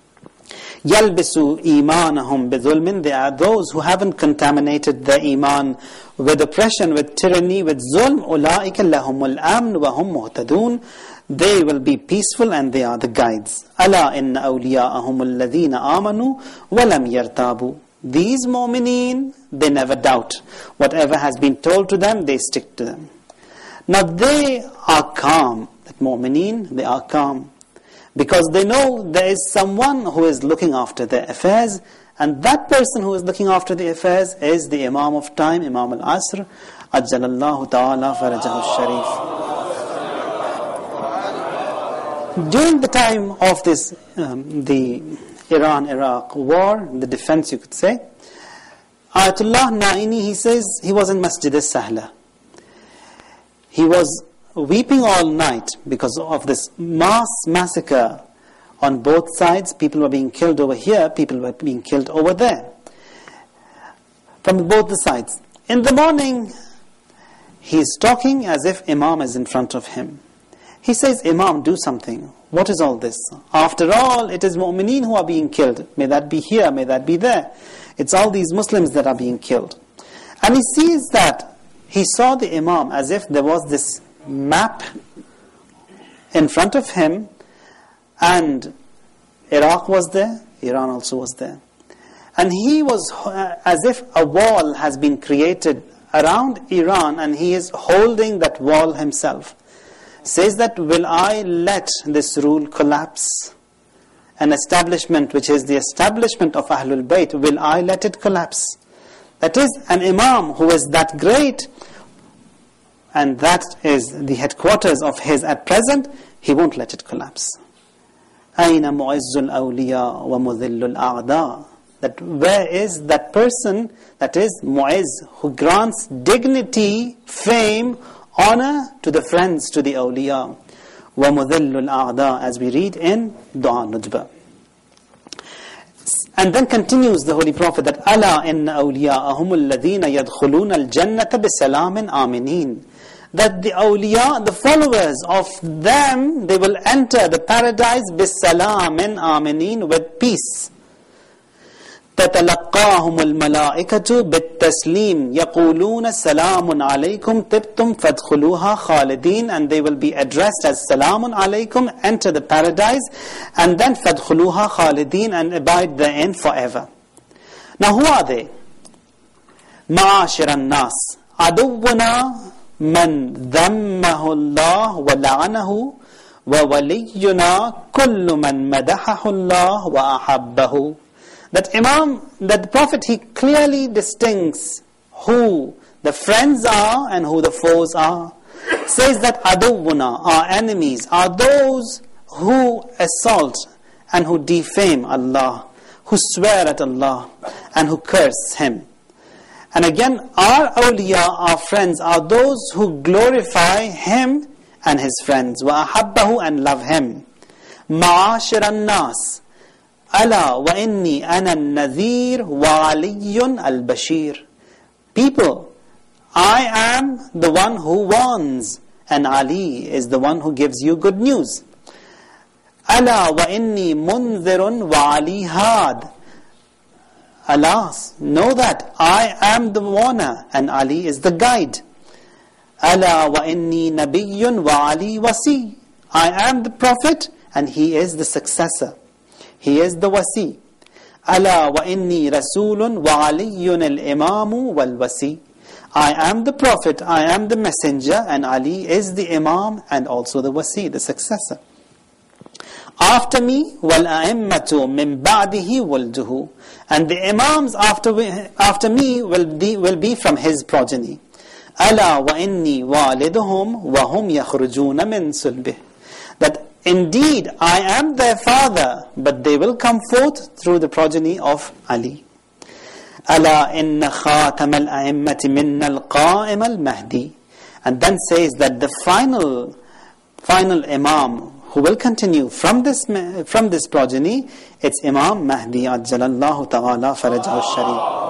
Speaker 1: يَلْبِسُوا إِيمَانَهُمْ بِظُلْمٍ, they are those who haven't contaminated their iman with oppression, with tyranny, with zulm. أُولَٰئِكَ لَهُمُ الْأَمْنُ وَهُمْ مُهْتَدُونَ, they will be peaceful and they are the guides. أَلَا إِنَّ أَوْلِيَاءَهُمُ الَّذِينَ آمَنُوا وَلَمْ يَرْتَابُوا. These mu'mineen, they never doubt. Whatever has been told to them, they stick to them. Now they are calm. That mu'mineen, they are calm. Because they know there is someone who is looking after their affairs, and that person who is looking after the affairs is the Imam of time, Imam al-Asr, Ajjalallahu ta'ala farajahu sharif. During the time of this, the Iran-Iraq war, the defense you could say, Ayatollah Naini, he says, he was in Masjid al-Sahla. He was weeping all night because of this mass massacre on both sides. People were being killed over here, people were being killed over there, from both the sides. In the morning, he is talking as if Imam is in front of him. He says, Imam, do something. What is all this? After all, it is mu'mineen who are being killed. May that be here, may that be there. It's all these Muslims that are being killed. And he sees that, he saw the Imam as if there was this map in front of him, and Iraq was there, Iran also was there. And he was as if a wall has been created around Iran, and he is holding that wall himself. Says that, will I let this rule collapse? An establishment which is the establishment of Ahlul Bayt, will I let it collapse? That is, an Imam who is that great, and that is the headquarters of his at present, he won't let it collapse. أَيْنَ مُعِزُّ الْأَوْلِيَاءِ وَمُذِلُّ الْأَعْدَاءِ. That where is that person, that is Mu'izz, who grants dignity, fame, honor to the friends, to the awliya. وَمُذِلُّ الْأَعْدَاءِ, as we read in Dua Nudba. And then continues the Holy Prophet that أَلَا إِنَّ أَوْلِيَاءَهُمُ الَّذِينَ يَدْخُلُونَ الْجَنَّةَ بِسَلَامٍ آمِنِينَ. That the awliya, the followers of them, they will enter the paradise بِسَلَامٍ آمِنِينَ, with peace. تتلقاهم الملائكة بالتسليم يقولون سلام عليكم طبتم فادخلوها خالدين, and they will be addressed as سلام عليكم, enter the paradise, and then فادخلوها خالدين, and abide therein forever. Now who are they? معاشر الناس عدونا من ذمه الله ولعنه وولينا كل من مدحه الله وأحبه. That Imam, that the Prophet, he clearly distincts who the friends are and who the foes are. Says that Aduwuna, our enemies, are those who assault and who defame Allah, who swear at Allah and who curse Him. And again, our awliya, our friends, are those who glorify Him and His friends. وَأَحَبَّهُ, and love Him. مَعَاشِرَ النَّاسِ ألا وإني أنا النذير وعلي البشير. People, I am the one who warns, and Ali is the one who gives you good news. ألا وإني منذر وعلي هاد. Alas, know that I am the warner and Ali is the guide. ألا وإني نبي وعلي وسي. I am the prophet and he is the successor. He is the wasi. ألا وإني رسول وعلي الإمام والوسي. I am the prophet, I am the messenger, and Ali is the imam and also the wasi, the successor. After me, وَالْأَئِمَّةُ مِنْ بَعْدِهِ وَلْدُهُ. And the imams after me will be from his progeny. ألا وإني والدهم وهم يخرجون من صلبه. That indeed, I am their father, but they will come forth through the progeny of Ali. أَلَا إِنَّ خَاتَمَ الْأَئِمَّةِ مِنَّ الْقَائِمَ الْمَهْدِي. And then says that the final Imam who will continue from this progeny, it's Imam Mahdi Ajjalallahu Ta'ala Farajahu Sharif.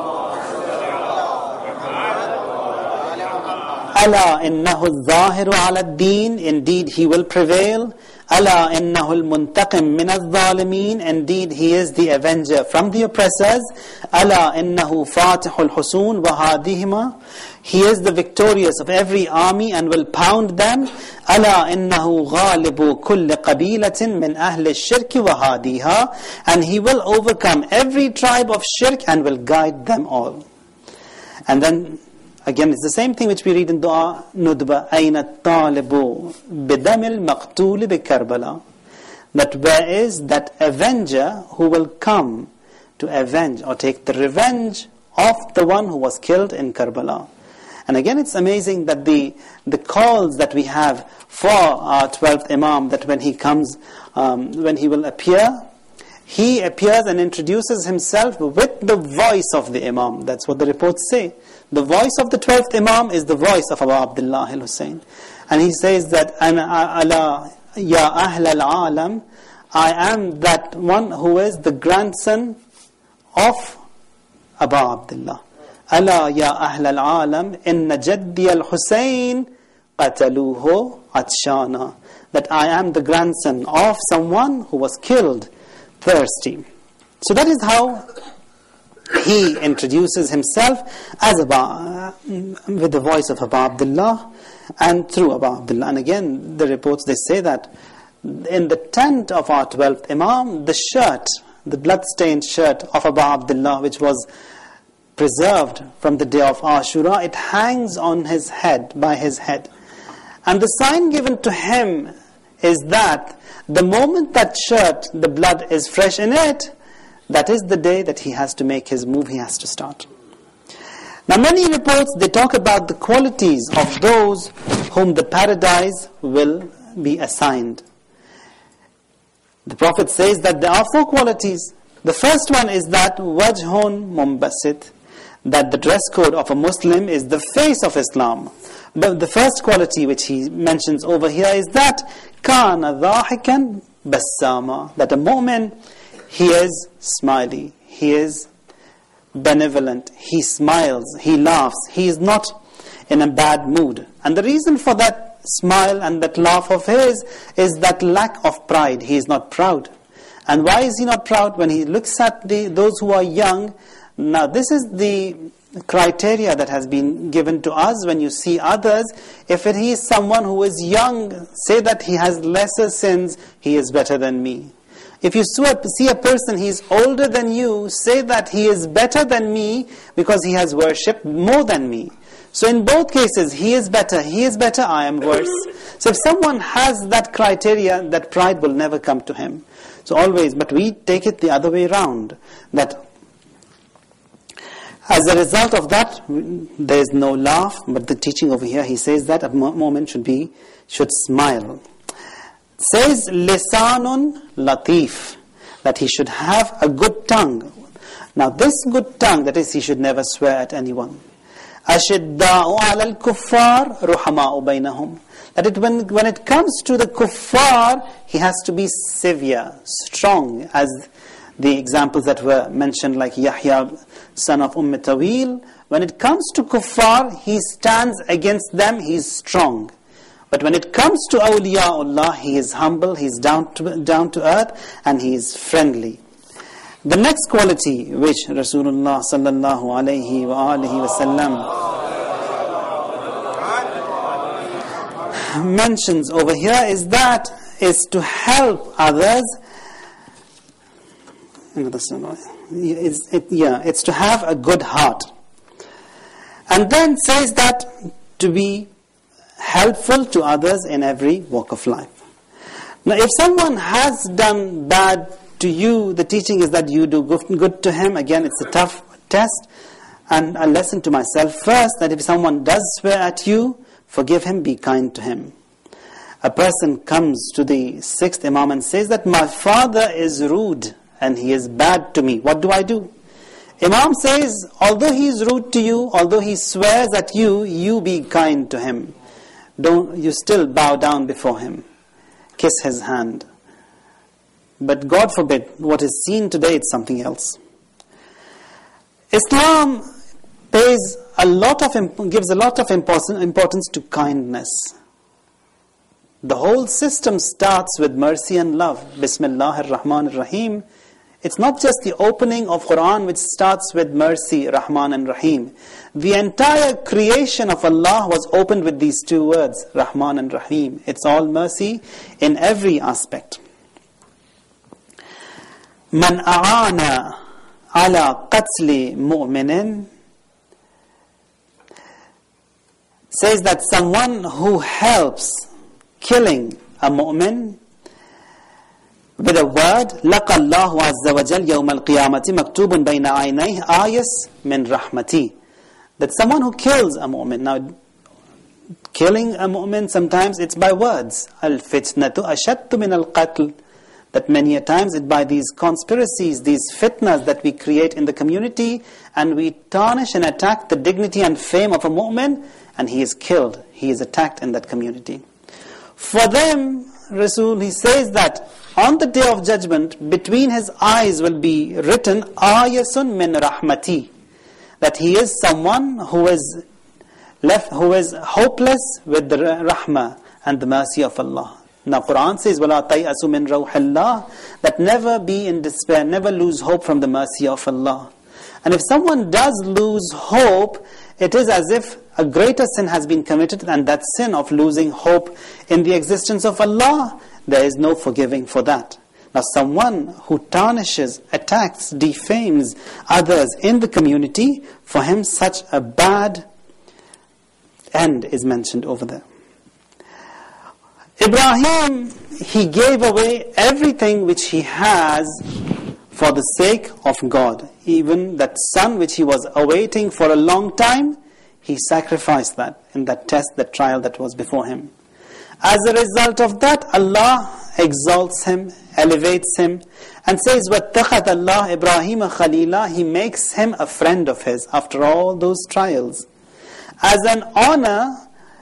Speaker 1: أَلَا إِنَّهُ الظَّاهِرُ عَلَى الدِّينِ. Indeed, he will prevail. أَلَا إِنَّهُ الْمُنْتَقِمْ مِنَ الظَّالِمِينَ. Indeed, he is the avenger from the oppressors. أَلَا إِنَّهُ فَاتِحُ الْحُسُونِ وَهَادِهِمَا. He is the victorious of every army and will pound them. أَلَا إِنَّهُ غَالِبُ كُلِّ قَبِيلَةٍ مِنْ أَهْلِ الشِّرْكِ وَهَادِيهَا. And he will overcome every tribe of shirk and will guide them all. And then again, it's the same thing which we read in Dua Nudba. أَيْنَ الطَّالِبُ بِدَمِ الْمَقْتُولِ بِكَرْبَلَا. That where is that avenger who will come to avenge or take the revenge of the one who was killed in Karbala. And again, it's amazing that the calls that we have for our 12th Imam, that when he comes, when he will appear, he appears and introduces himself with the voice of the Imam. That's what the reports say. The voice of the 12th Imam is the voice of Abu Abdullah al-Hussein. And he says that, أَنَا أَلَا يَا أَهْلَ الْعَالَمِ. I am that one who is the grandson of Abu Abdullah. أَلَا يَا أَهْلَ الْعَالَمِ إِنَّ جَدِّيَ الْحُسَيْنِ قَتَلُوهُ عَطْشَانًا. That I am the grandson of someone who was killed thirsty. So that is how he introduces himself as with the voice of Abu Abdullah and through Abu Abdullah. And again, the reports, they say that in the tent of our 12th Imam, the shirt the blood-stained shirt of Abu Abdullah, which was preserved from the day of Ashura, it hangs on his head, by his head. And the sign given to him is that the moment that shirt, the blood is fresh in it, that is the day that he has to make his move, he has to start. Now many reports, they talk about the qualities of those whom the paradise will be assigned. The Prophet says that there are 4 qualities. The first one is that wajhun mumbasit, that the dress code of a Muslim is the face of Islam. But the first quality which he mentions over here is that kana dhahikan bassama, that a mu'min, he is smiley, he is benevolent, he smiles, he laughs, he is not in a bad mood. And the reason for that smile and that laugh of his is that lack of pride. He is not proud. And why is he not proud? When he looks at those who are young, now this is the criteria that has been given to us when you see others. If he is someone who is young, say that he has lesser sins, he is better than me. If you see a person, he is older than you, say that he is better than me because he has worshipped more than me. So in both cases, he is better, I am worse. So if someone has that criteria, that pride will never come to him. So always, but we take it the other way around, that as a result of that, there is no laugh, but the teaching over here, he says that a moment should smile. Says lisanun latif, that he should have a good tongue. Now this good tongue, that is, he should never swear at anyone. Ashidda'u ala al-kuffar ruhama'u baynahum, that when it comes to the kuffar, he has to be severe, strong, as the examples that were mentioned, like Yahya, son of Tawil. When it comes to kuffar, he stands against them, he is strong. But when it comes to awliyaullah, he is humble, he is down to earth, and he is friendly. The next quality which Rasulullah sallallahu alayhi wa alihi wasallam mentions over here is to help others. It's to have a good heart. And then says that to be helpful to others in every walk of life. Now if someone has done bad to you, the teaching is that you do good to him. Again, it's a tough test. And a lesson to myself first, that if someone does swear at you, forgive him, be kind to him. A person comes to the 6th Imam and says that my father is rude and he is bad to me. What do I do? Imam says, although he is rude to you, although he swears at you, you be kind to him. You still bow down before him. Kiss his hand. But God forbid, what is seen today, it's something else. Islam gives a lot of importance to kindness. The whole system starts with mercy and love. Bismillahir Rahmanir Rahim. It's not just the opening of Quran which starts with mercy, Rahman and Rahim. The entire creation of Allah was opened with these 2 words, Rahman and Rahim. It's all mercy in every aspect. Man a'ana ala qatli mu'minin, says that someone who helps killing a mu'min with a word, لَقَى اللَّهُ عَزَّ وَجَلْ يَوْمَ الْقِيَامَةِ مَكْتُوبٌ بَيْنَ عَيْنَيْهِ آيَسْ مِنْ رَحْمَتِي. That someone who kills a mu'min. Now, killing a mu'min, sometimes it's by words. الْفِتْنَةُ أَشَدُّ مِنَ الْقَتْلِ. That many a times it's by these conspiracies, these fitnas that we create in the community, and we tarnish and attack the dignity and fame of a mu'min, and he is killed. He is attacked in that community. For them, Rasul, he says that on the day of judgment, between his eyes will be written, Ayasun min rahmati. That he is someone who is hopeless with the rahmah and the mercy of Allah. Now Quran says, وَلَا تَيْأَسُ مِنْ رَوْحِ اللَّهِ, that never be in despair, never lose hope from the mercy of Allah. And if someone does lose hope, it is as if a greater sin has been committed, and that sin of losing hope in the existence of Allah, there is no forgiving for that. Now someone who tarnishes, attacks, defames others in the community, for him such a bad end is mentioned over there. Ibrahim, he gave away everything which he has for the sake of God. Even that son which he was awaiting for a long time, he sacrificed that in that test, that trial that was before him. As a result of that, Allah exalts him, elevates him, and says, وَاتَّخَذَ اللَّهُ إِبْرَاهِيمَ خَلِيلًا. He makes him a friend of his after all those trials. As an honor,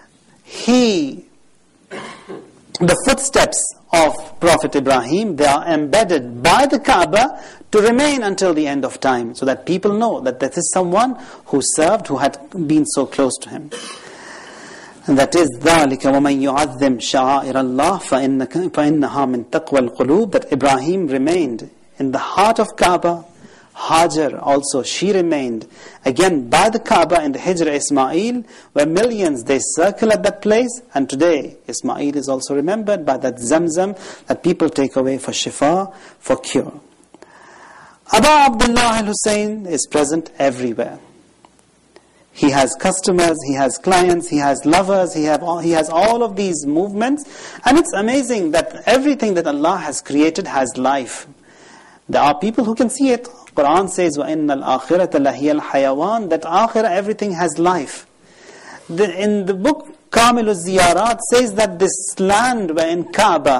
Speaker 1: the footsteps of Prophet Ibrahim, they are embedded by the Kaaba to remain until the end of time, so that people know that this is someone who served, who had been so close to him. And that is ذَلِكَ وَمَنْ يُعَظِّمْ شَعَائِرَ اللَّهِ فَإِنَّهَا مِنْ تَقْوَى الْقُلُوبِ. That Ibrahim remained in the heart of Kaaba. Hajar also, she remained again by the Kaaba in the Hijr Ismail, where millions they circle at that place. And today Ismail is also remembered by that Zamzam that people take away for shifa, for cure. Abu Abdullah al-Hussein is present everywhere. He has customers, he has clients, he has lovers, he has all of these movements. And it's amazing that everything that Allah has created has life. There are people who can see it. Quran says, وَإِنَّ الْآخِرَةَ لَهِيَ الْحَيَوَانِ. That akhirah, everything has life. In the book Kamil al-Ziyarat says that this land wherein Kaaba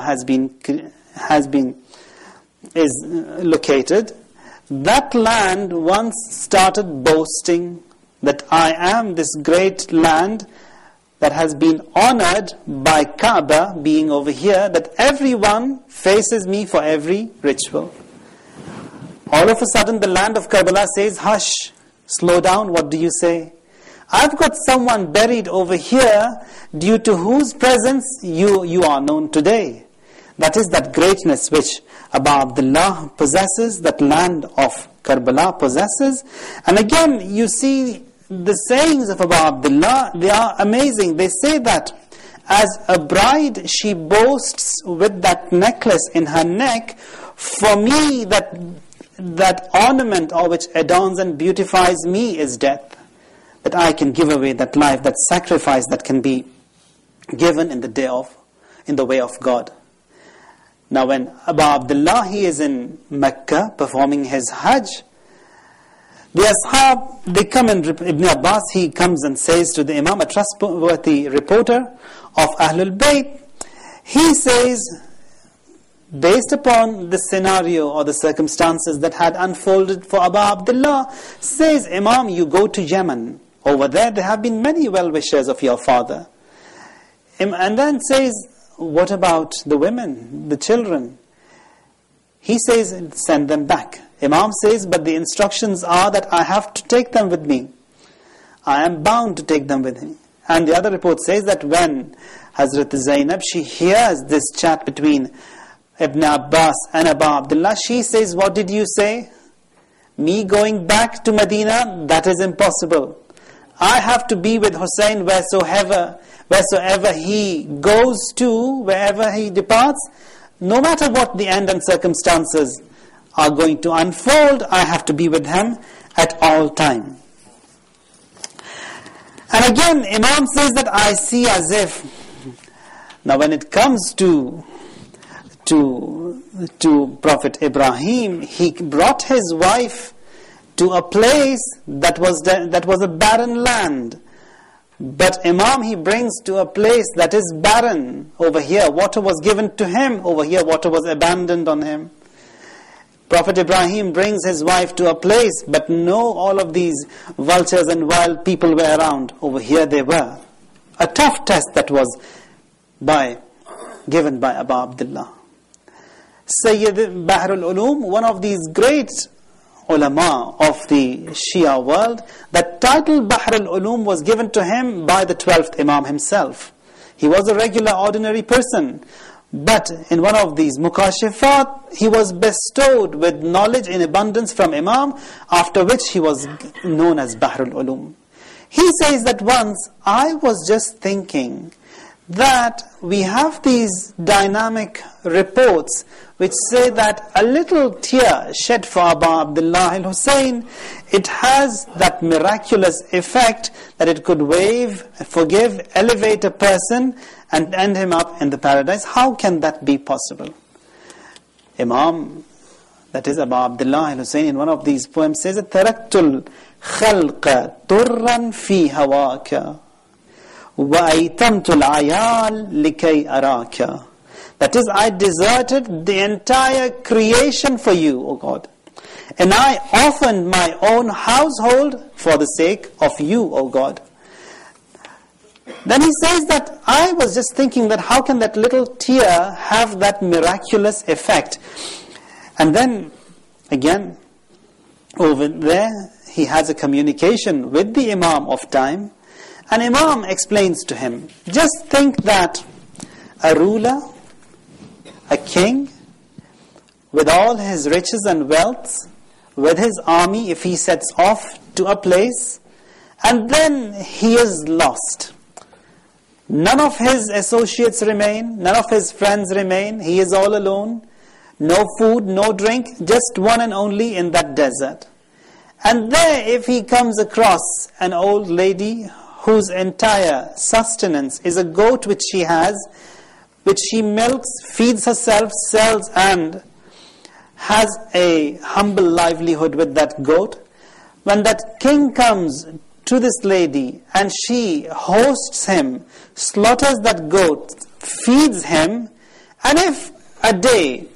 Speaker 1: is located, that land once started boasting that I am this great land that has been honored by Kaaba being over here, that everyone faces me for every ritual. All of a sudden the land of Karbala says, hush, slow down, what do you say? I've got someone buried over here due to whose presence you are known today. That is that greatness which Abu Abdullah possesses, that land of Karbala possesses. And again, you see the sayings of Abu Abdullah, they are amazing. They say that as a bride, she boasts with that necklace in her neck, for me that ornament or which adorns and beautifies me is death. That I can give away that life, that sacrifice that can be given in the way of God. Now when Abu Abdullah, he is in Mecca performing his Hajj, the Ashab, they come and Ibn Abbas, he comes and says to the Imam, a trustworthy reporter of Ahlul Bayt, he says, based upon the scenario or the circumstances that had unfolded for Abu Abdullah, says, Imam, you go to Yemen. Over there have been many well-wishers of your father. And then says, what about the women, the children? He says, send them back. Imam says, but the instructions are that I have to take them with me. I am bound to take them with me. And the other report says that when Hazrat Zainab, she hears this chat between Ibn Abbas and Abu Abdullah, she says, what did you say? Me going back to Medina? That is impossible. I have to be with Hussein wheresoever he goes to, wherever he departs. No matter what the end and circumstances are going to unfold, I have to be with him at all time. And again, Imam says that I see as if, now when it comes to Prophet Ibrahim, he brought his wife to a place that was a barren land. But Imam, he brings to a place that is barren. Over here, water was given to him. Over here, water was abandoned on him. Prophet Ibrahim brings his wife to a place, but no, all of these vultures and wild people were around. Over here they were. A tough test that was given by Abu Abdullah. Sayyid Bahr al-Ulum, one of these great ulama of the Shia world, that title Bahr al-Ulum was given to him by the 12th Imam himself. He was a regular, ordinary person. But in one of these Mukashifat, he was bestowed with knowledge in abundance from Imam, after which he was known as Bahr al-Ulum. He says that once, I was just thinking that we have these dynamic reports which say that a little tear shed for Abu Abdullah al-Hussein, it has that miraculous effect that it could forgive, elevate a person and end him up in the paradise. How can that be possible? Imam, that is Abu Abdullah al-Hussein, in one of these poems says, تَرَكْتُ الْخَلْقَ طُرًّا فِي هَوَاكَ وَأَيْتَمْتُ الْعَيَالِ لِكَيْ أَرَاكَ. That is, I deserted the entire creation for you, O God. And I orphaned my own household for the sake of you, O God. Then he says that I was just thinking that how can that little tear have that miraculous effect? And then, again, over there, he has a communication with the Imam of time. And Imam explains to him, just think that a ruler, a king, with all his riches and wealth, with his army, if he sets off to a place, and then he is lost. None of his associates remain, none of his friends remain, he is all alone, no food, no drink, just one and only in that desert. And there, if he comes across an old lady whose entire sustenance is a goat which she has, which she milks, feeds herself, sells, and has a humble livelihood with that goat. When that king comes to this lady and she hosts him, slaughters that goat, feeds him, and if a day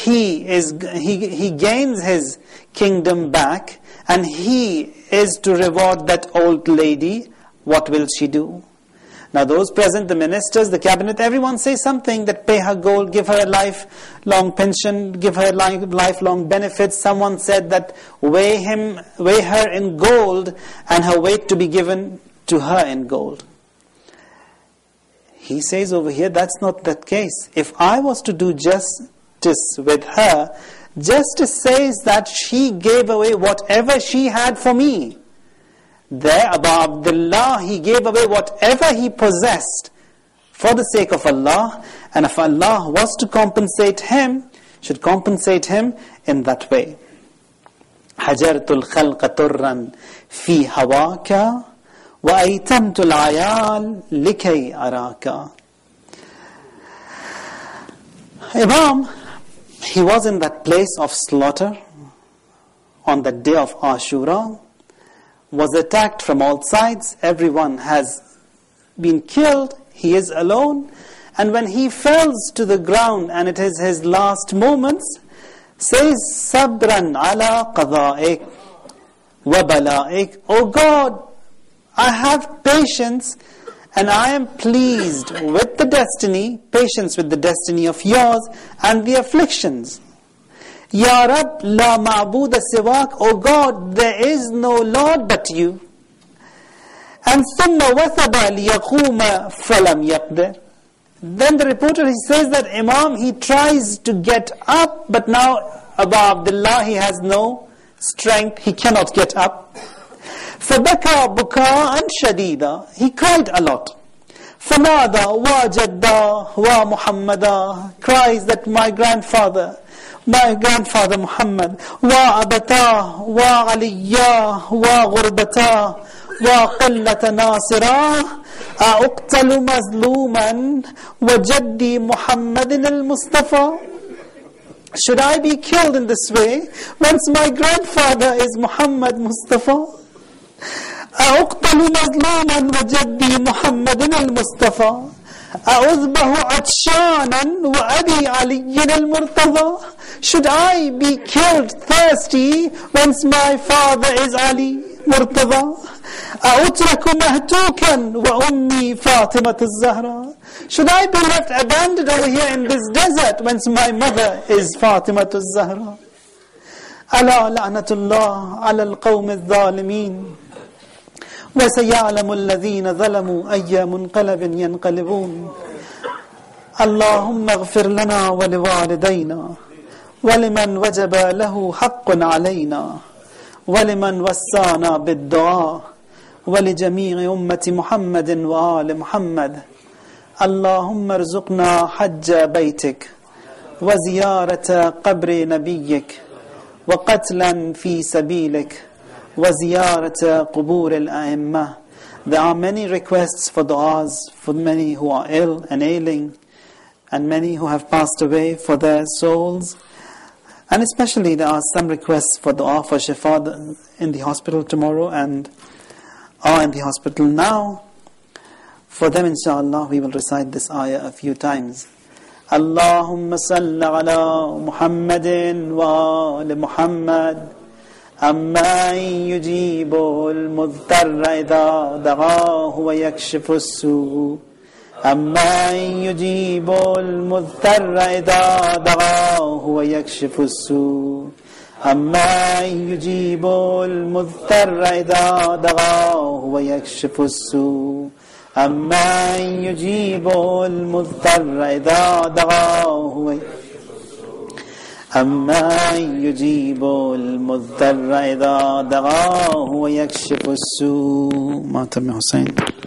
Speaker 1: he gains his kingdom back and he is to reward that old lady, what will she do? Now those present, the ministers, the cabinet, everyone says something that pay her gold, give her a lifelong pension, give her lifelong benefits. Someone said that weigh her in gold and her weight to be given to her in gold. He says over here, that's not the case. If I was to do justice with her, justice says that she gave away whatever she had for me. There, Abu Abdullah, he gave away whatever he possessed for the sake of Allah. And if Allah was to compensate him, should compensate him in that way. حَجَرْتُ الْخَلْقَ طُرًّا فِي هَوَاكَ وَأَيْتَمْتُ الْعَيَالِ لِكَيْ أَرَاكَ. Imam, he was in that place of slaughter on the day of Ashura, was attacked from all sides, everyone has been killed, he is alone, and when he falls to the ground and it is his last moments, says, Sabran ala qada'ik wa bala'ik. O God, I have patience and I am pleased with the destiny, patience with the destiny of yours and the afflictions. Ya Rab, la ma'buda siwak. O God, there is no Lord but you. And thumma wathaba liyaquma falam yaqdir. Then the reporter, he says that Imam, he tries to get up, but now Abu Abdullah, he has no strength, he cannot get up. فَبَكَى بُكَاءً شَدِيدًا. He cried a lot. فَنَادَى وَجَدَّى وَمُحَمَّدًا. Cries that my grandfather Muhammad, وَأَبَتَاه وَعَلِيَّاه وَغُرْبَتَاه وَقِلَّةَ نَاصِرًا أَأُقْتَلُ مَظْلُومًا وَجَدِّي مُحَمَّدٍ الْمُصْطَفَى. Should I be killed in this way once my grandfather is Muhammad Mustafa? أَأُقْتَلُ مَظْلُومًا وَجَدِّي مُحَمَّدٍ الْمُصْطَفَى أَأُذْبَهُ عَطْشَانًا وَأَبِي عَلِيٍّ الْمُرْتَضَى. Should I be killed thirsty once my father is Ali Murtada? أَأُتْرَكُ مَهْتُوكًا وَأُمِّي فَاطِمَةُ الزَّهْرَى. Should I be left abandoned over here in this desert once my mother is Fatimatu Zahra? أَلَا لَعْنَةُ اللَّهِ عَلَى الْقَوْمِ الظَّالِمِينَ وَسَيَعْلَمُ الَّذِينَ ظَلَمُوا أَيَّ مُنْقَلَبٍ يَنْقَلِبُونَ. اللهم اغفر لنا ولوالدينا ولمن وجب له حق علينا ولمن وصانا بالدعاء ولجميع أمة محمد وآل محمد اللهم ارزقنا حج بيتك وزيارة قبر نبيك وقتلا في سبيلك وزيارة قبور الأئمة. There are many requests for du'as for many who are ill and ailing, and many who have passed away, for their souls. And especially there are some requests for dua for shifa in the hospital tomorrow and are in the hospital now. For them, inshallah, we will recite this ayah a few times. Allahumma salli ala Muhammadin wa ali Muhammad. أَمَّنْ يُجِيبُ الْمُضْطَرَّ إِذَا دَعَاهُ وَيَكْشِفُ السُّوءَ أَمَّنْ يُجِيبُ الْمُضْطَرَّ إِذَا دَعَاهُ وَيَكْشِفُ السُّوءَ أَمَّنْ يُجِيبُ الْمُضْطَرَّ إِذَا دَعَاهُ وَيَكْشِفُ السُّوءَ أَمَّنْ يُجِيبُ الْمُضْطَرَّ إِذَا دَعَاهُ أَمَّنْ يُجِيبُ الْمُضْطَرَّ إِذَا دَعَاهُ وَيَكْشِفُ السُّوءَ. Matam Hussain.